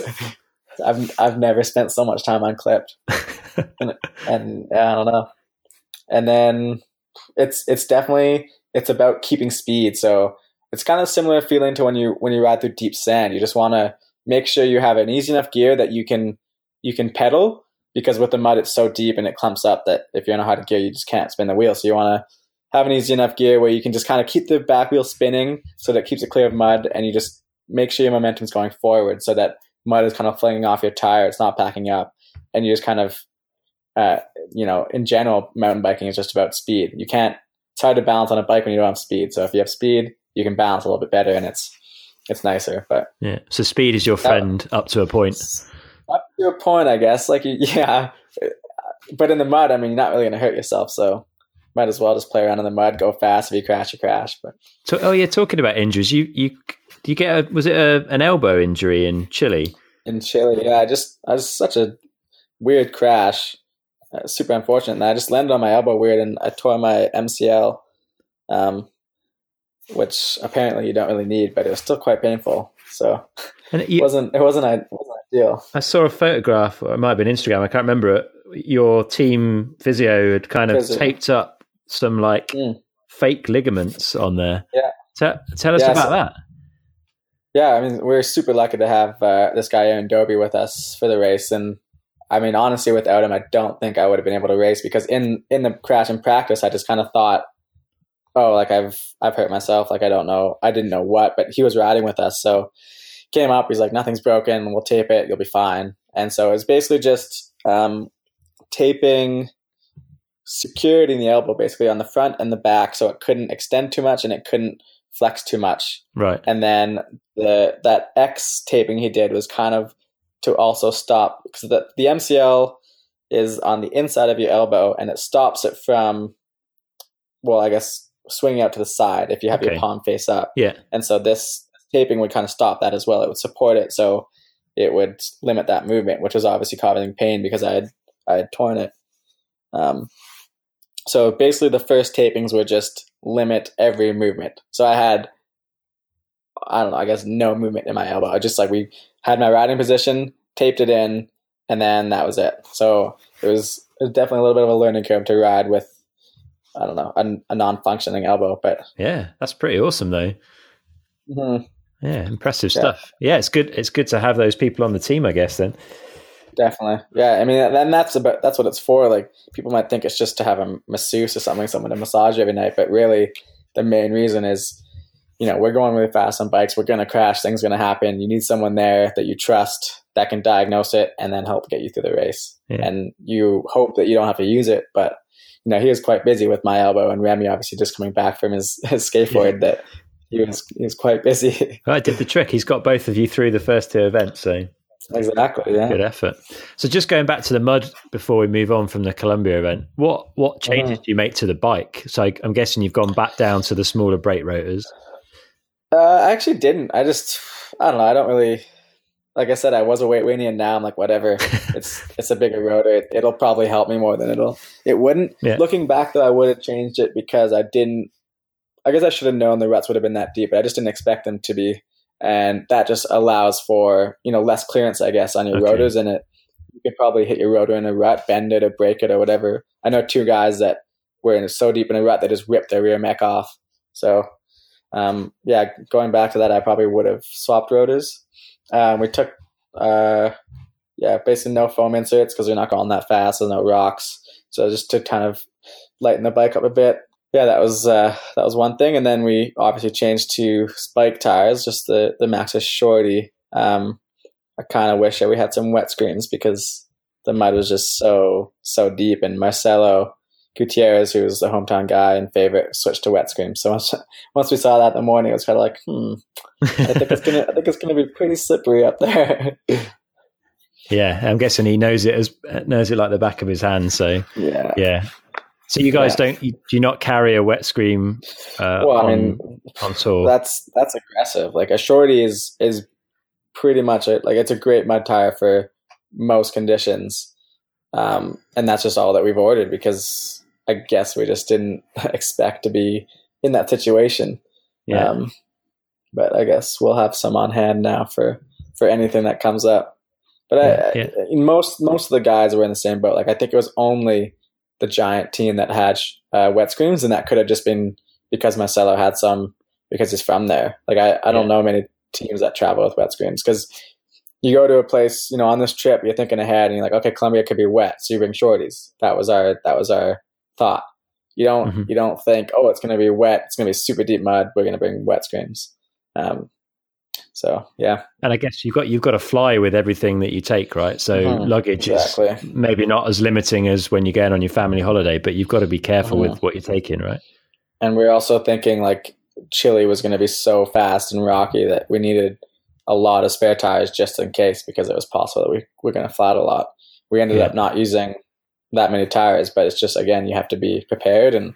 I've I've never spent so much time on clipped, and, and yeah, I don't know. And then it's it's definitely it's about keeping speed. So it's kind of similar feeling to when you when you ride through deep sand. You just want to make sure you have an easy enough gear that you can you can pedal, because with the mud it's so deep and it clumps up that if you're in a hard gear you just can't spin the wheel. So you want to have an easy enough gear where you can just kind of keep the back wheel spinning so that it keeps it clear of mud, and you just make sure your momentum's going forward so that mud is kind of flinging off your tire. It's not packing up. And you just kind of, uh, you know, in general, mountain biking is just about speed. You can't, it's hard to balance on a bike when you don't have speed. So if you have speed, you can balance a little bit better and it's, it's nicer. But yeah, so speed is your friend that, up to a point. Up to a point, I guess. Like, yeah. But in the mud, I mean, you're not really going to hurt yourself. So might as well just play around in the mud, go fast. If you crash, you crash. But so, oh yeah, talking about injuries, you, you, do you get a, was it a, an elbow injury in Chile? In Chile, yeah. I just, I was such a weird crash. Uh, super unfortunate. And I just landed on my elbow weird and I tore my M C L, um, which apparently you don't really need, but it was still quite painful. So and you, it wasn't, it wasn't, it wasn't ideal. I saw a photograph, or it might have been Instagram, I can't remember it. Your team physio had kind of physio. taped up some like mm. fake ligaments on there. Yeah. Tell, tell us yeah, about so, that. Yeah, I mean, we're super lucky to have uh, this guy Aaron Dobie with us for the race, and I mean, honestly, without him, I don't think I would have been able to race, because in in the crash in practice, I just kind of thought, oh, like I've I've hurt myself, like I don't know, I didn't know what, but he was riding with us, so came up, he's like, nothing's broken, we'll tape it, you'll be fine, and so it was basically just um, taping security in the elbow, basically on the front and the back, so it couldn't extend too much and it couldn't flex too much. Right. And then the that X taping he did was kind of to also stop, because the, the M C L is on the inside of your elbow and it stops it from, well, I guess swinging out to the side if you have okay. your palm face up. Yeah. And so this taping would kind of stop that as well. It would support it, so it would limit that movement, which was obviously causing pain because I had I had torn it. Um, so basically the first tapings were just limit every movement. So I had, I don't know, I guess no movement in my elbow. I just like, we had my riding position, taped it in, and then that was it. So it was, it was definitely a little bit of a learning curve to ride with, I don't know, a, a non-functioning elbow. But yeah, that's pretty awesome though. Mm-hmm. Yeah, impressive yeah. stuff. Yeah, it's good. It's good to have those people on the team, I guess, then. Definitely. Yeah. I mean, and that's about, that's what it's for. Like, people might think it's just to have a masseuse or something, someone to massage every night, but really the main reason is, you know, we're going really fast on bikes. We're going to crash. Things are going to happen. You need someone there that you trust that can diagnose it and then help get you through the race. Yeah. And you hope that you don't have to use it. But, you know, he was quite busy with my elbow, and Remy obviously just coming back from his, his skateboard yeah. that he was, he was quite busy. Well, I did the trick. He's got both of you through the first two events. So exactly, yeah. Good effort. So just going back to the mud before we move on from the Columbia event, what what changes mm-hmm. do you make to the bike? So I, I'm guessing you've gone back down to the smaller brake rotors. Uh, I actually didn't. I just, I don't know. I don't really, like I said, I was a weight weenie, and now I'm like, whatever. it's it's a bigger rotor. It, it'll probably help me more than it'll. It wouldn't. Yeah. Looking back, though, I would have changed it because I didn't. I guess I should have known the ruts would have been that deep, but I just didn't expect them to be. And that just allows for, you know, less clearance, I guess, on your okay. rotors, and it you could probably hit your rotor in a rut, bend it or break it or whatever. I know two guys that were in so deep in a rut they just ripped their rear mech off. So um, yeah, going back to that, I probably would have swapped rotors. Um, we took, uh, yeah, basically no foam inserts because we're not going that fast. There's no rocks, so just to kind of lighten the bike up a bit. Yeah, that was uh, that was one thing, and then we obviously changed to spike tires, just the the Maxxis Shorty. Um, I kind of wish that we had some wet screens because the mud was just so so deep, and Marcelo Gutierrez, who was the hometown guy and favorite, switched to wet screens. So once, once we saw that in the morning, it was kind of like, hmm, I think it's gonna I think it's gonna be pretty slippery up there. Yeah, I'm guessing he knows it as knows it like the back of his hand. So yeah, yeah. So you guys yeah. don't you, do you not carry a wet screen? Uh, well, I on, mean, on tour? That's that's aggressive. Like a Shorty is is pretty much a, like it's a great mud tire for most conditions, um, and that's just all that we've ordered because I guess we just didn't expect to be in that situation. Yeah. Um, but I guess we'll have some on hand now for for anything that comes up. But yeah, I, yeah. I, most most of the guys were in the same boat. Like I think it was only the Giant team that had uh, wet screens, and that could have just been because Marcelo had some because he's from there. Like I, I don't yeah. know many teams that travel with wet screens because you go to a place, you know, on this trip, you're thinking ahead and you're like, okay, Colombia could be wet, so you bring shorties. That was our that was our thought. You don't mm-hmm. you don't think, oh, it's going to be wet, it's going to be super deep mud, we're going to bring wet screens. Um, so yeah, and I guess you've got you've got to fly with everything that you take, right? So mm-hmm. luggage exactly. is maybe not as limiting as when you're going on your family holiday, but you've got to be careful mm-hmm. with what you're taking, right? And we're also thinking like Chile was going to be so fast and rocky that we needed a lot of spare tires just in case, because it was possible that we were going to flat a lot. We ended yeah. up not using that many tires, but it's just, again, you have to be prepared. And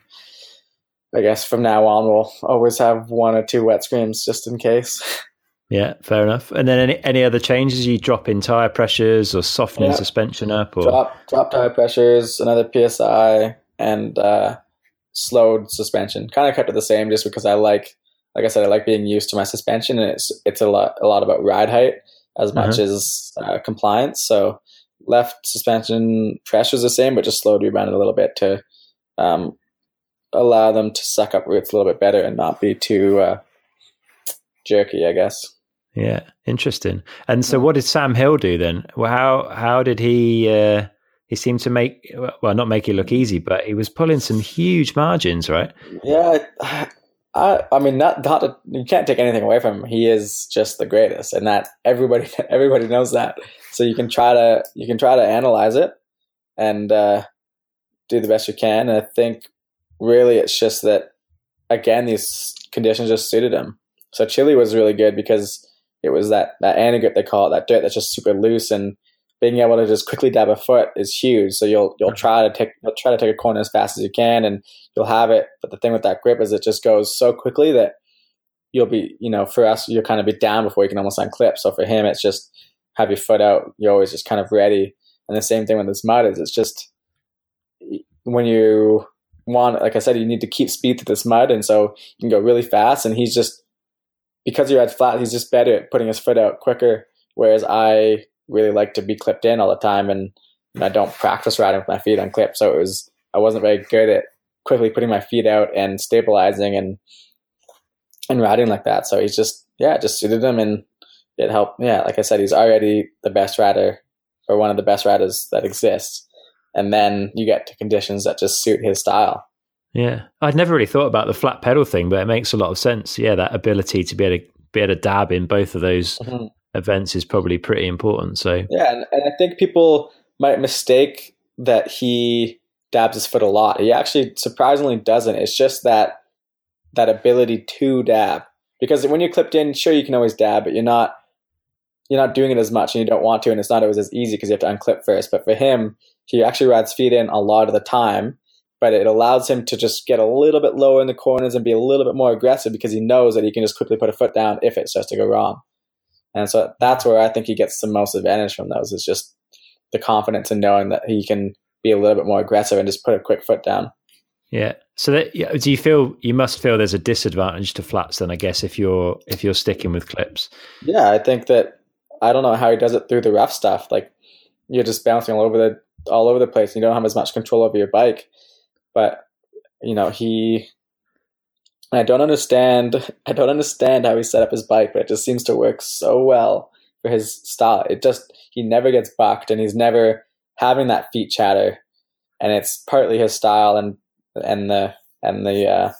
I guess from now on, we'll always have one or two wet screens just in case. Yeah, fair enough. And then any any other changes? You drop in tire pressures or softening yeah. suspension up? Or drop drop tire pressures, another P S I, and uh, slowed suspension. Kind of kept it the same, just because I like, like I said, I like being used to my suspension, and it's it's a lot a lot about ride height as much uh-huh. as uh, compliance. So left suspension pressure is the same, but just slowed rebound a little bit to um, allow them to suck up roots a little bit better and not be too uh, jerky, I guess. Yeah, interesting. And so, what did Sam Hill do then? Well, how how did he? Uh, he seemed to make well, not make it look easy, but he was pulling some huge margins, right? Yeah, I I mean, not not to, you can't take anything away from him. He is just the greatest, and that everybody everybody knows that. So you can try to you can try to analyze it and uh, do the best you can. And I think really it's just that again these conditions just suited him. So Chile was really good because it was that, that anti-grip, they call it, that dirt that's just super loose, and being able to just quickly dab a foot is huge. So you'll you'll try to take you'll try to take a corner as fast as you can, and you'll have it. But the thing with that grip is it just goes so quickly that you'll be, you know, for us, you'll kind of be down before you can almost unclip. So for him, it's just have your foot out. You're always just kind of ready. And the same thing with this mud is it's just when you want, like I said, you need to keep speed to this mud, and so you can go really fast. And he's just, because you're at flat, he's just better at putting his foot out quicker. Whereas I really like to be clipped in all the time, and, and I don't practice riding with my feet unclipped. So it was, I wasn't very good at quickly putting my feet out and stabilizing and and riding like that. So he's just, yeah, it just suited him, and it helped. Yeah, like I said, he's already the best rider, or one of the best riders that exists. And then you get to conditions that just suit his style. Yeah, I'd never really thought about the flat pedal thing, but it makes a lot of sense. Yeah, that ability to be able to be able to dab in both of those mm-hmm. events is probably pretty important. So yeah, and, and I think people might mistake that he dabs his foot a lot. He actually surprisingly doesn't. It's just that that ability to dab, because when you're clipped in, sure, you can always dab, but you're not you're not doing it as much, and you don't want to, and it's not always as easy because you have to unclip first. But for him, he actually rides feet in a lot of the time. But it allows him to just get a little bit lower in the corners and be a little bit more aggressive, because he knows that he can just quickly put a foot down if it starts to go wrong. And so that's where I think he gets the most advantage from those, is just the confidence in knowing that he can be a little bit more aggressive and just put a quick foot down. Yeah. So that, yeah, do you feel, you must feel there's a disadvantage to flats then, I guess, if you're if you're sticking with clips? Yeah, I think that, I don't know how he does it through the rough stuff. Like, you're just bouncing all over the all over the place, and you don't have as much control over your bike. But, you know, he, And I don't understand. I don't understand how he set up his bike, but it just seems to work so well for his style. It just he never gets bucked, and he's never having that feet chatter. And it's partly his style and and the and the uh,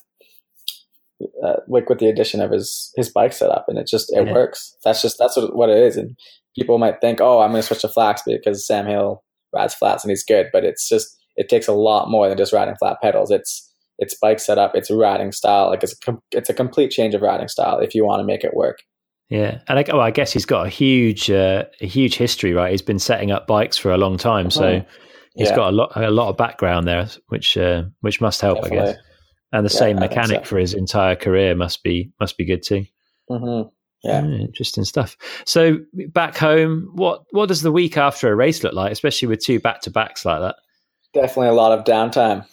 uh, like with the addition of his his bike setup, and it just it yeah. works. That's just that's what what it is. And people might think, oh, I'm going to switch to flats because Sam Hill rides flats and he's good, but it's just it takes a lot more than just riding flat pedals. It's it's bike setup, it's riding style. Like it's a it's a complete change of riding style if you want to make it work. Yeah, and I, well, I guess he's got a huge uh, a huge history, right? He's been setting up bikes for a long time, so mm-hmm. he's yeah. got a lot a lot of background there, which uh, which must help, Definitely. I guess. And the yeah, same mechanic so. for his entire career must be must be good too. Mm-hmm. Yeah, mm, interesting stuff. So back home, what what does the week after a race look like, especially with two back to backs like that? Definitely a lot of downtime.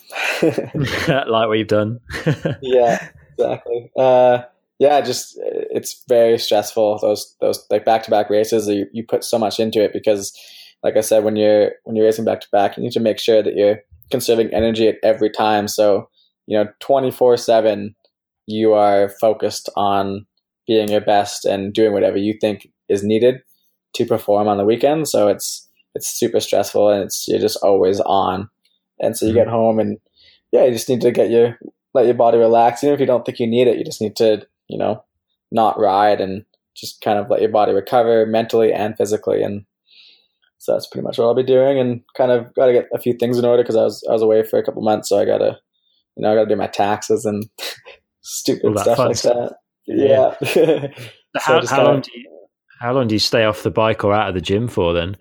Like what you've done. Yeah, exactly. Uh, yeah, just it's very stressful. Those those like back to back races, you, you put so much into it because, like I said, when you're when you're racing back to back, you need to make sure that you're conserving energy at every time. So you know, twenty-four seven, you are focused on being your best and doing whatever you think is needed to perform on the weekend. So it's it's super stressful, and it's you're just always on. And so you get home, and yeah, you just need to get your let your body relax. Even if you don't think you need it, you just need to, you know, not ride and just kind of let your body recover mentally and physically. And so that's pretty much what I'll be doing. And kind of got to get a few things in order because I was I was away for a couple months, so I gotta you know I gotta do my taxes and stupid stuff like stuff. that. Yeah. yeah. so how how long do you how long do you stay off the bike or out of the gym for then?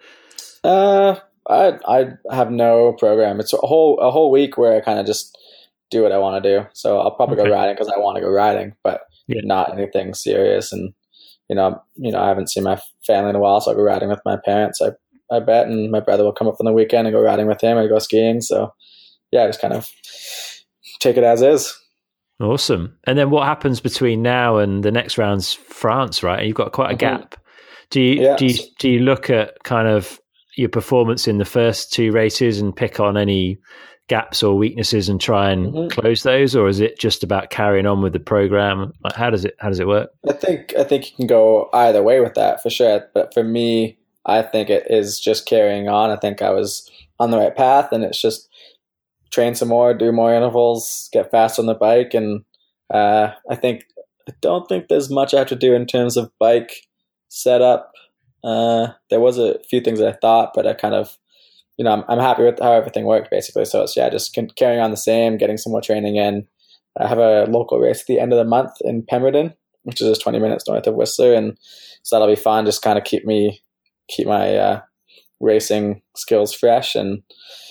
Uh, I I have no program. It's a whole a whole week where I kind of just do what I want to do. So I'll probably okay. go riding because I want to go riding, but yeah. not anything serious. And you know, you know, I haven't seen my family in a while, so I'll go riding with my parents. I I bet, and my brother will come up on the weekend and go riding with him or go skiing. So yeah, just kind of take it as is. Awesome. And then what happens between now and the next round's France, right? You've got quite a mm-hmm. gap. Do you yeah. do you do you look at kind of your performance in the first two races and pick on any gaps or weaknesses and try and mm-hmm. close those, or is it just about carrying on with the program? Like how does it how does it work? I think I think you can go either way with that for sure. But for me, I think it is just carrying on. I think I was on the right path, and it's just train some more, do more intervals, get fast on the bike, and uh, I think I don't think there's much I have to do in terms of bike setup. Uh, there was a few things that I thought, but I kind of, you know, I'm, I'm happy with how everything worked basically. So it's yeah, just can, carrying on the same, getting some more training in. I have a local race at the end of the month in Pemberton, which is just twenty minutes north of Whistler, and so that'll be fun. Just kind of keep me keep my uh, racing skills fresh, and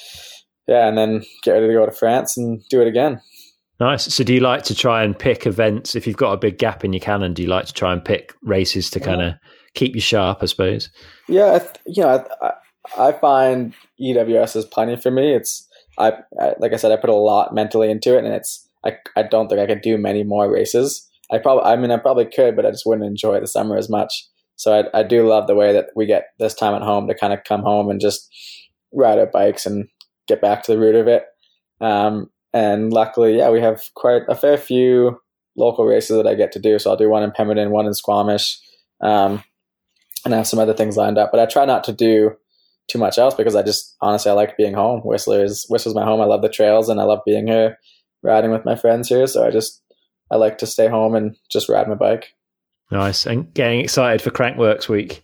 yeah, and then get ready to go to France and do it again. Nice. So do you like to try and pick events, if you've got a big gap in your calendar, do you like to try and pick races to kind of keep you sharp, I suppose? Yeah, I th- you know, I, I find E W S is plenty for me. It's, I, I like I said, I put a lot mentally into it, and it's, I, I don't think I could do many more races. I probably, I mean, I probably could, but I just wouldn't enjoy the summer as much. So I, I do love the way that we get this time at home to kind of come home and just ride our bikes and get back to the root of it. Um, and luckily, yeah, we have quite a fair few local races that I get to do. So I'll do one in Pemberton, one in Squamish, um, and I have some other things lined up. But I try not to do too much else because I just, honestly, I like being home. Whistler is, Whistler's my home. I love the trails, and I love being here, riding with my friends here. So I just, I like to stay home and just ride my bike. Nice. And getting excited for Crankworx week.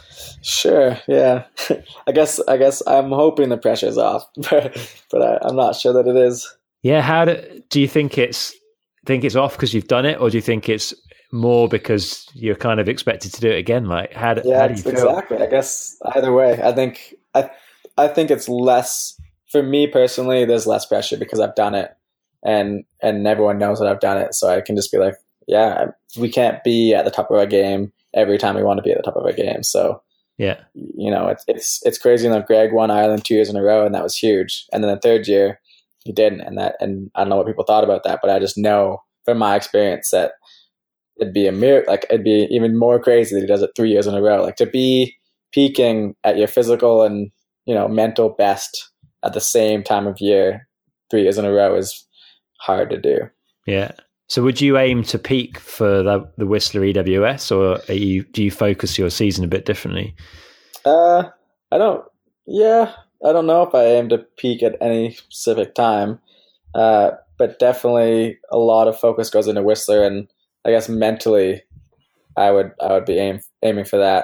Sure. Yeah. I guess, I guess I'm hoping the pressure's off, but, but I, I'm not sure that it is. Yeah. How do, do you think it's, think it's off because you've done it, or do you think it's more because you're kind of expected to do it again? Like how do, yeah, how do you feel? Exactly. I guess either way, I think, I, I think it's less for me personally, there's less pressure because I've done it, and, and everyone knows that I've done it. So I can just be like, yeah, we can't be at the top of our game every time we want to be at the top of our game. So, yeah, you know, it's it's it's crazy. You know, Greg won Ireland two years in a row, and that was huge. And then the third year, he didn't, and that, and I don't know what people thought about that, but I just know from my experience that it'd be a mir- like it'd be even more crazy that he does it three years in a row. Like to be peaking at your physical and you know mental best at the same time of year three years in a row is hard to do. Yeah. So would you aim to peak for the, the Whistler E W S, or are you, do you focus your season a bit differently? Uh, I don't, yeah, I don't know if I aim to peak at any specific time, uh, but definitely a lot of focus goes into Whistler, and I guess mentally I would I would be aim, aiming for that.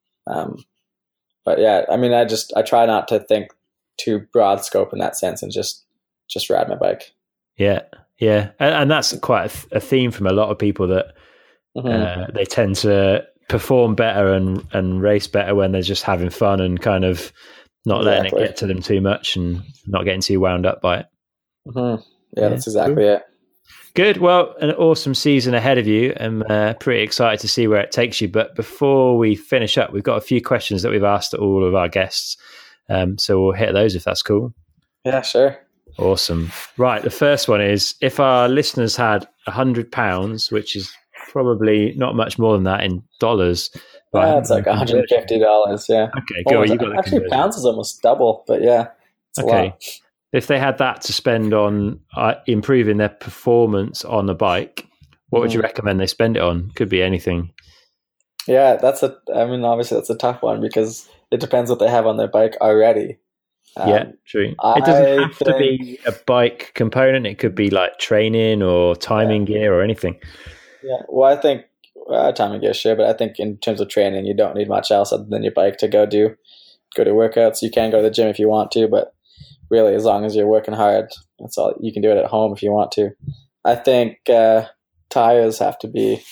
Um, but yeah, I mean, I just, I try not to think too broad scope in that sense and just, just ride my bike. Yeah. Yeah, and, and that's quite a, th- a theme from a lot of people, that mm-hmm. uh, they tend to perform better and, and race better when they're just having fun and kind of not exactly. letting it get to them too much and not getting too wound up by it. Mm-hmm. Yeah, yeah, that's exactly cool. it. Good. Well, an awesome season ahead of you. I'm uh, pretty excited to see where it takes you. But before we finish up, we've got a few questions that we've asked all of our guests. Um, so we'll hit those if that's cool. Yeah, sure. Awesome. Right. The first one is, if our listeners had a hundred pounds, which is probably not much more than that in dollars. Yeah, it's like one hundred fifty dollars. Yeah. Okay, go. You got actually, pounds is almost double, but yeah. It's okay. A lot. If they had that to spend on uh, improving their performance on the bike, what mm. would you recommend they spend it on? Could be anything. Yeah, that's a, I mean, obviously that's a tough one because it depends what they have on their bike already. Um, yeah, true. It doesn't have think, to be a bike component. It could be like training or timing yeah. gear or anything. Yeah, well, I think uh, timing gear, sure, but I think in terms of training, you don't need much else other than your bike to go do go to workouts. You can go to the gym if you want to, but really, as long as you're working hard, that's all. You can do it at home if you want to. I think uh, tires have to be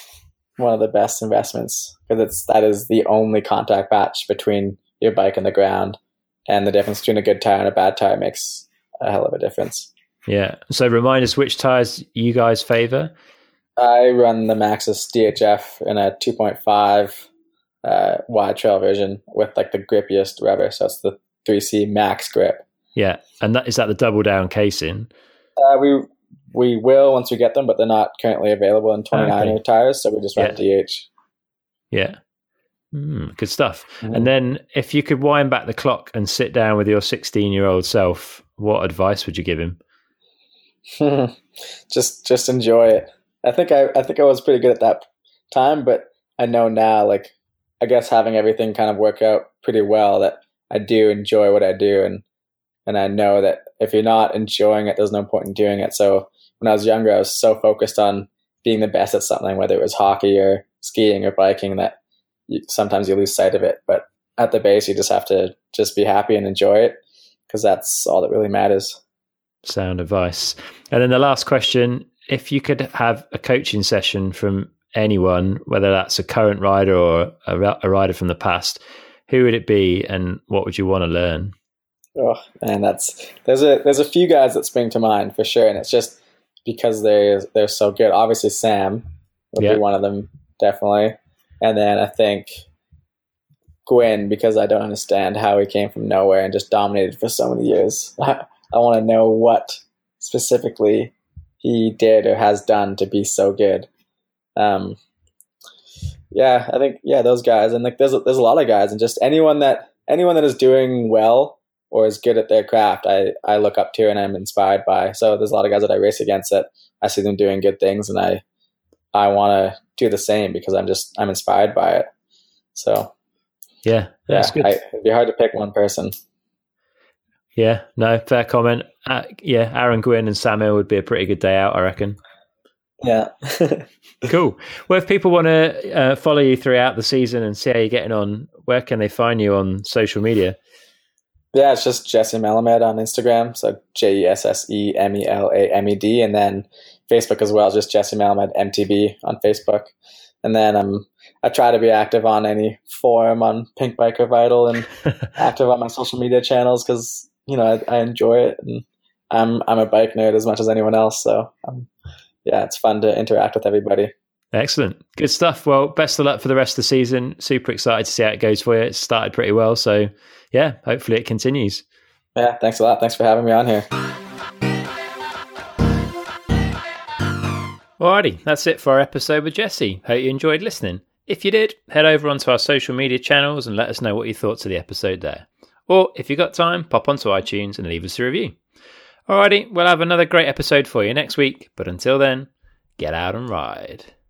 one of the best investments because it's that is the only contact patch between your bike and the ground. And the difference between a good tire and a bad tire makes a hell of a difference. Yeah. So remind us which tires you guys favor. I run the Maxxis D H F in a two point five uh, wide trail version with like the grippiest rubber. So it's the three C Max grip. Yeah. And that, is that the double down casing? Uh, we we will once we get them, but they're not currently available in twenty-nine okay. tires. So we just run yeah. D H. Yeah. Mm, good stuff. Mm-hmm. And then if you could wind back the clock and sit down with your sixteen-year-old self, what advice would you give him? just just enjoy it. I think I, I think I was pretty good at that time, but I know now, like, I guess having everything kind of work out pretty well, that I do enjoy what I do. And, and I know that if you're not enjoying it, there's no point in doing it. So when I was younger, I was so focused on being the best at something, whether it was hockey or skiing or biking, that You, sometimes you lose sight of it, but at the base, you just have to just be happy and enjoy it because that's all that really matters. Sound advice. And then the last question, if you could have a coaching session from anyone, whether that's a current rider or a, a rider from the past, who would it be and what would you want to learn? Oh, man, that's, there's a, there's a few guys that spring to mind for sure. And it's just because they're, they're so good. Obviously Sam would yeah. be one of them. Definitely. And then I think Gwyn, because I don't understand how he came from nowhere and just dominated for so many years. I, I want to know what specifically he did or has done to be so good. Um, yeah, I think yeah, those guys, and like there's a, there's a lot of guys, and just anyone that anyone that is doing well or is good at their craft, I I look up to and I'm inspired by. So there's a lot of guys that I race against that I see them doing good things, and I I want to do the same because I'm just I'm inspired by it. So yeah, that's yeah, good. I, it'd be hard to pick one person. Yeah, no, fair comment. Uh, yeah, Aaron Gwyn and Samuel would be a pretty good day out, I reckon. Yeah. Cool. Well, if people want to uh, follow you throughout the season and see how you're getting on, where can they find you on social media? Yeah, it's just Jesse Melamed on Instagram. So J E S S E M E L A M E D. And then Facebook as well, just Jesse Melamed M T B on Facebook. And then um, I try to be active on any forum on Pink Biker Vital and active on my social media channels because, you know, I, I enjoy it. And I'm I'm a bike nerd as much as anyone else. So, um, yeah, it's fun to interact with everybody. Excellent. Good stuff. Well, best of luck for the rest of the season. Super excited to see how it goes for you. It started pretty well. So, yeah, hopefully it continues. Yeah, thanks a lot. Thanks for having me on here. Alrighty, that's it for our episode with Jesse. Hope you enjoyed listening. If you did, head over onto our social media channels and let us know what you thought of the episode there. Or if you got time, pop onto iTunes and leave us a review. Alrighty, we'll have another great episode for you next week. But until then, get out and ride.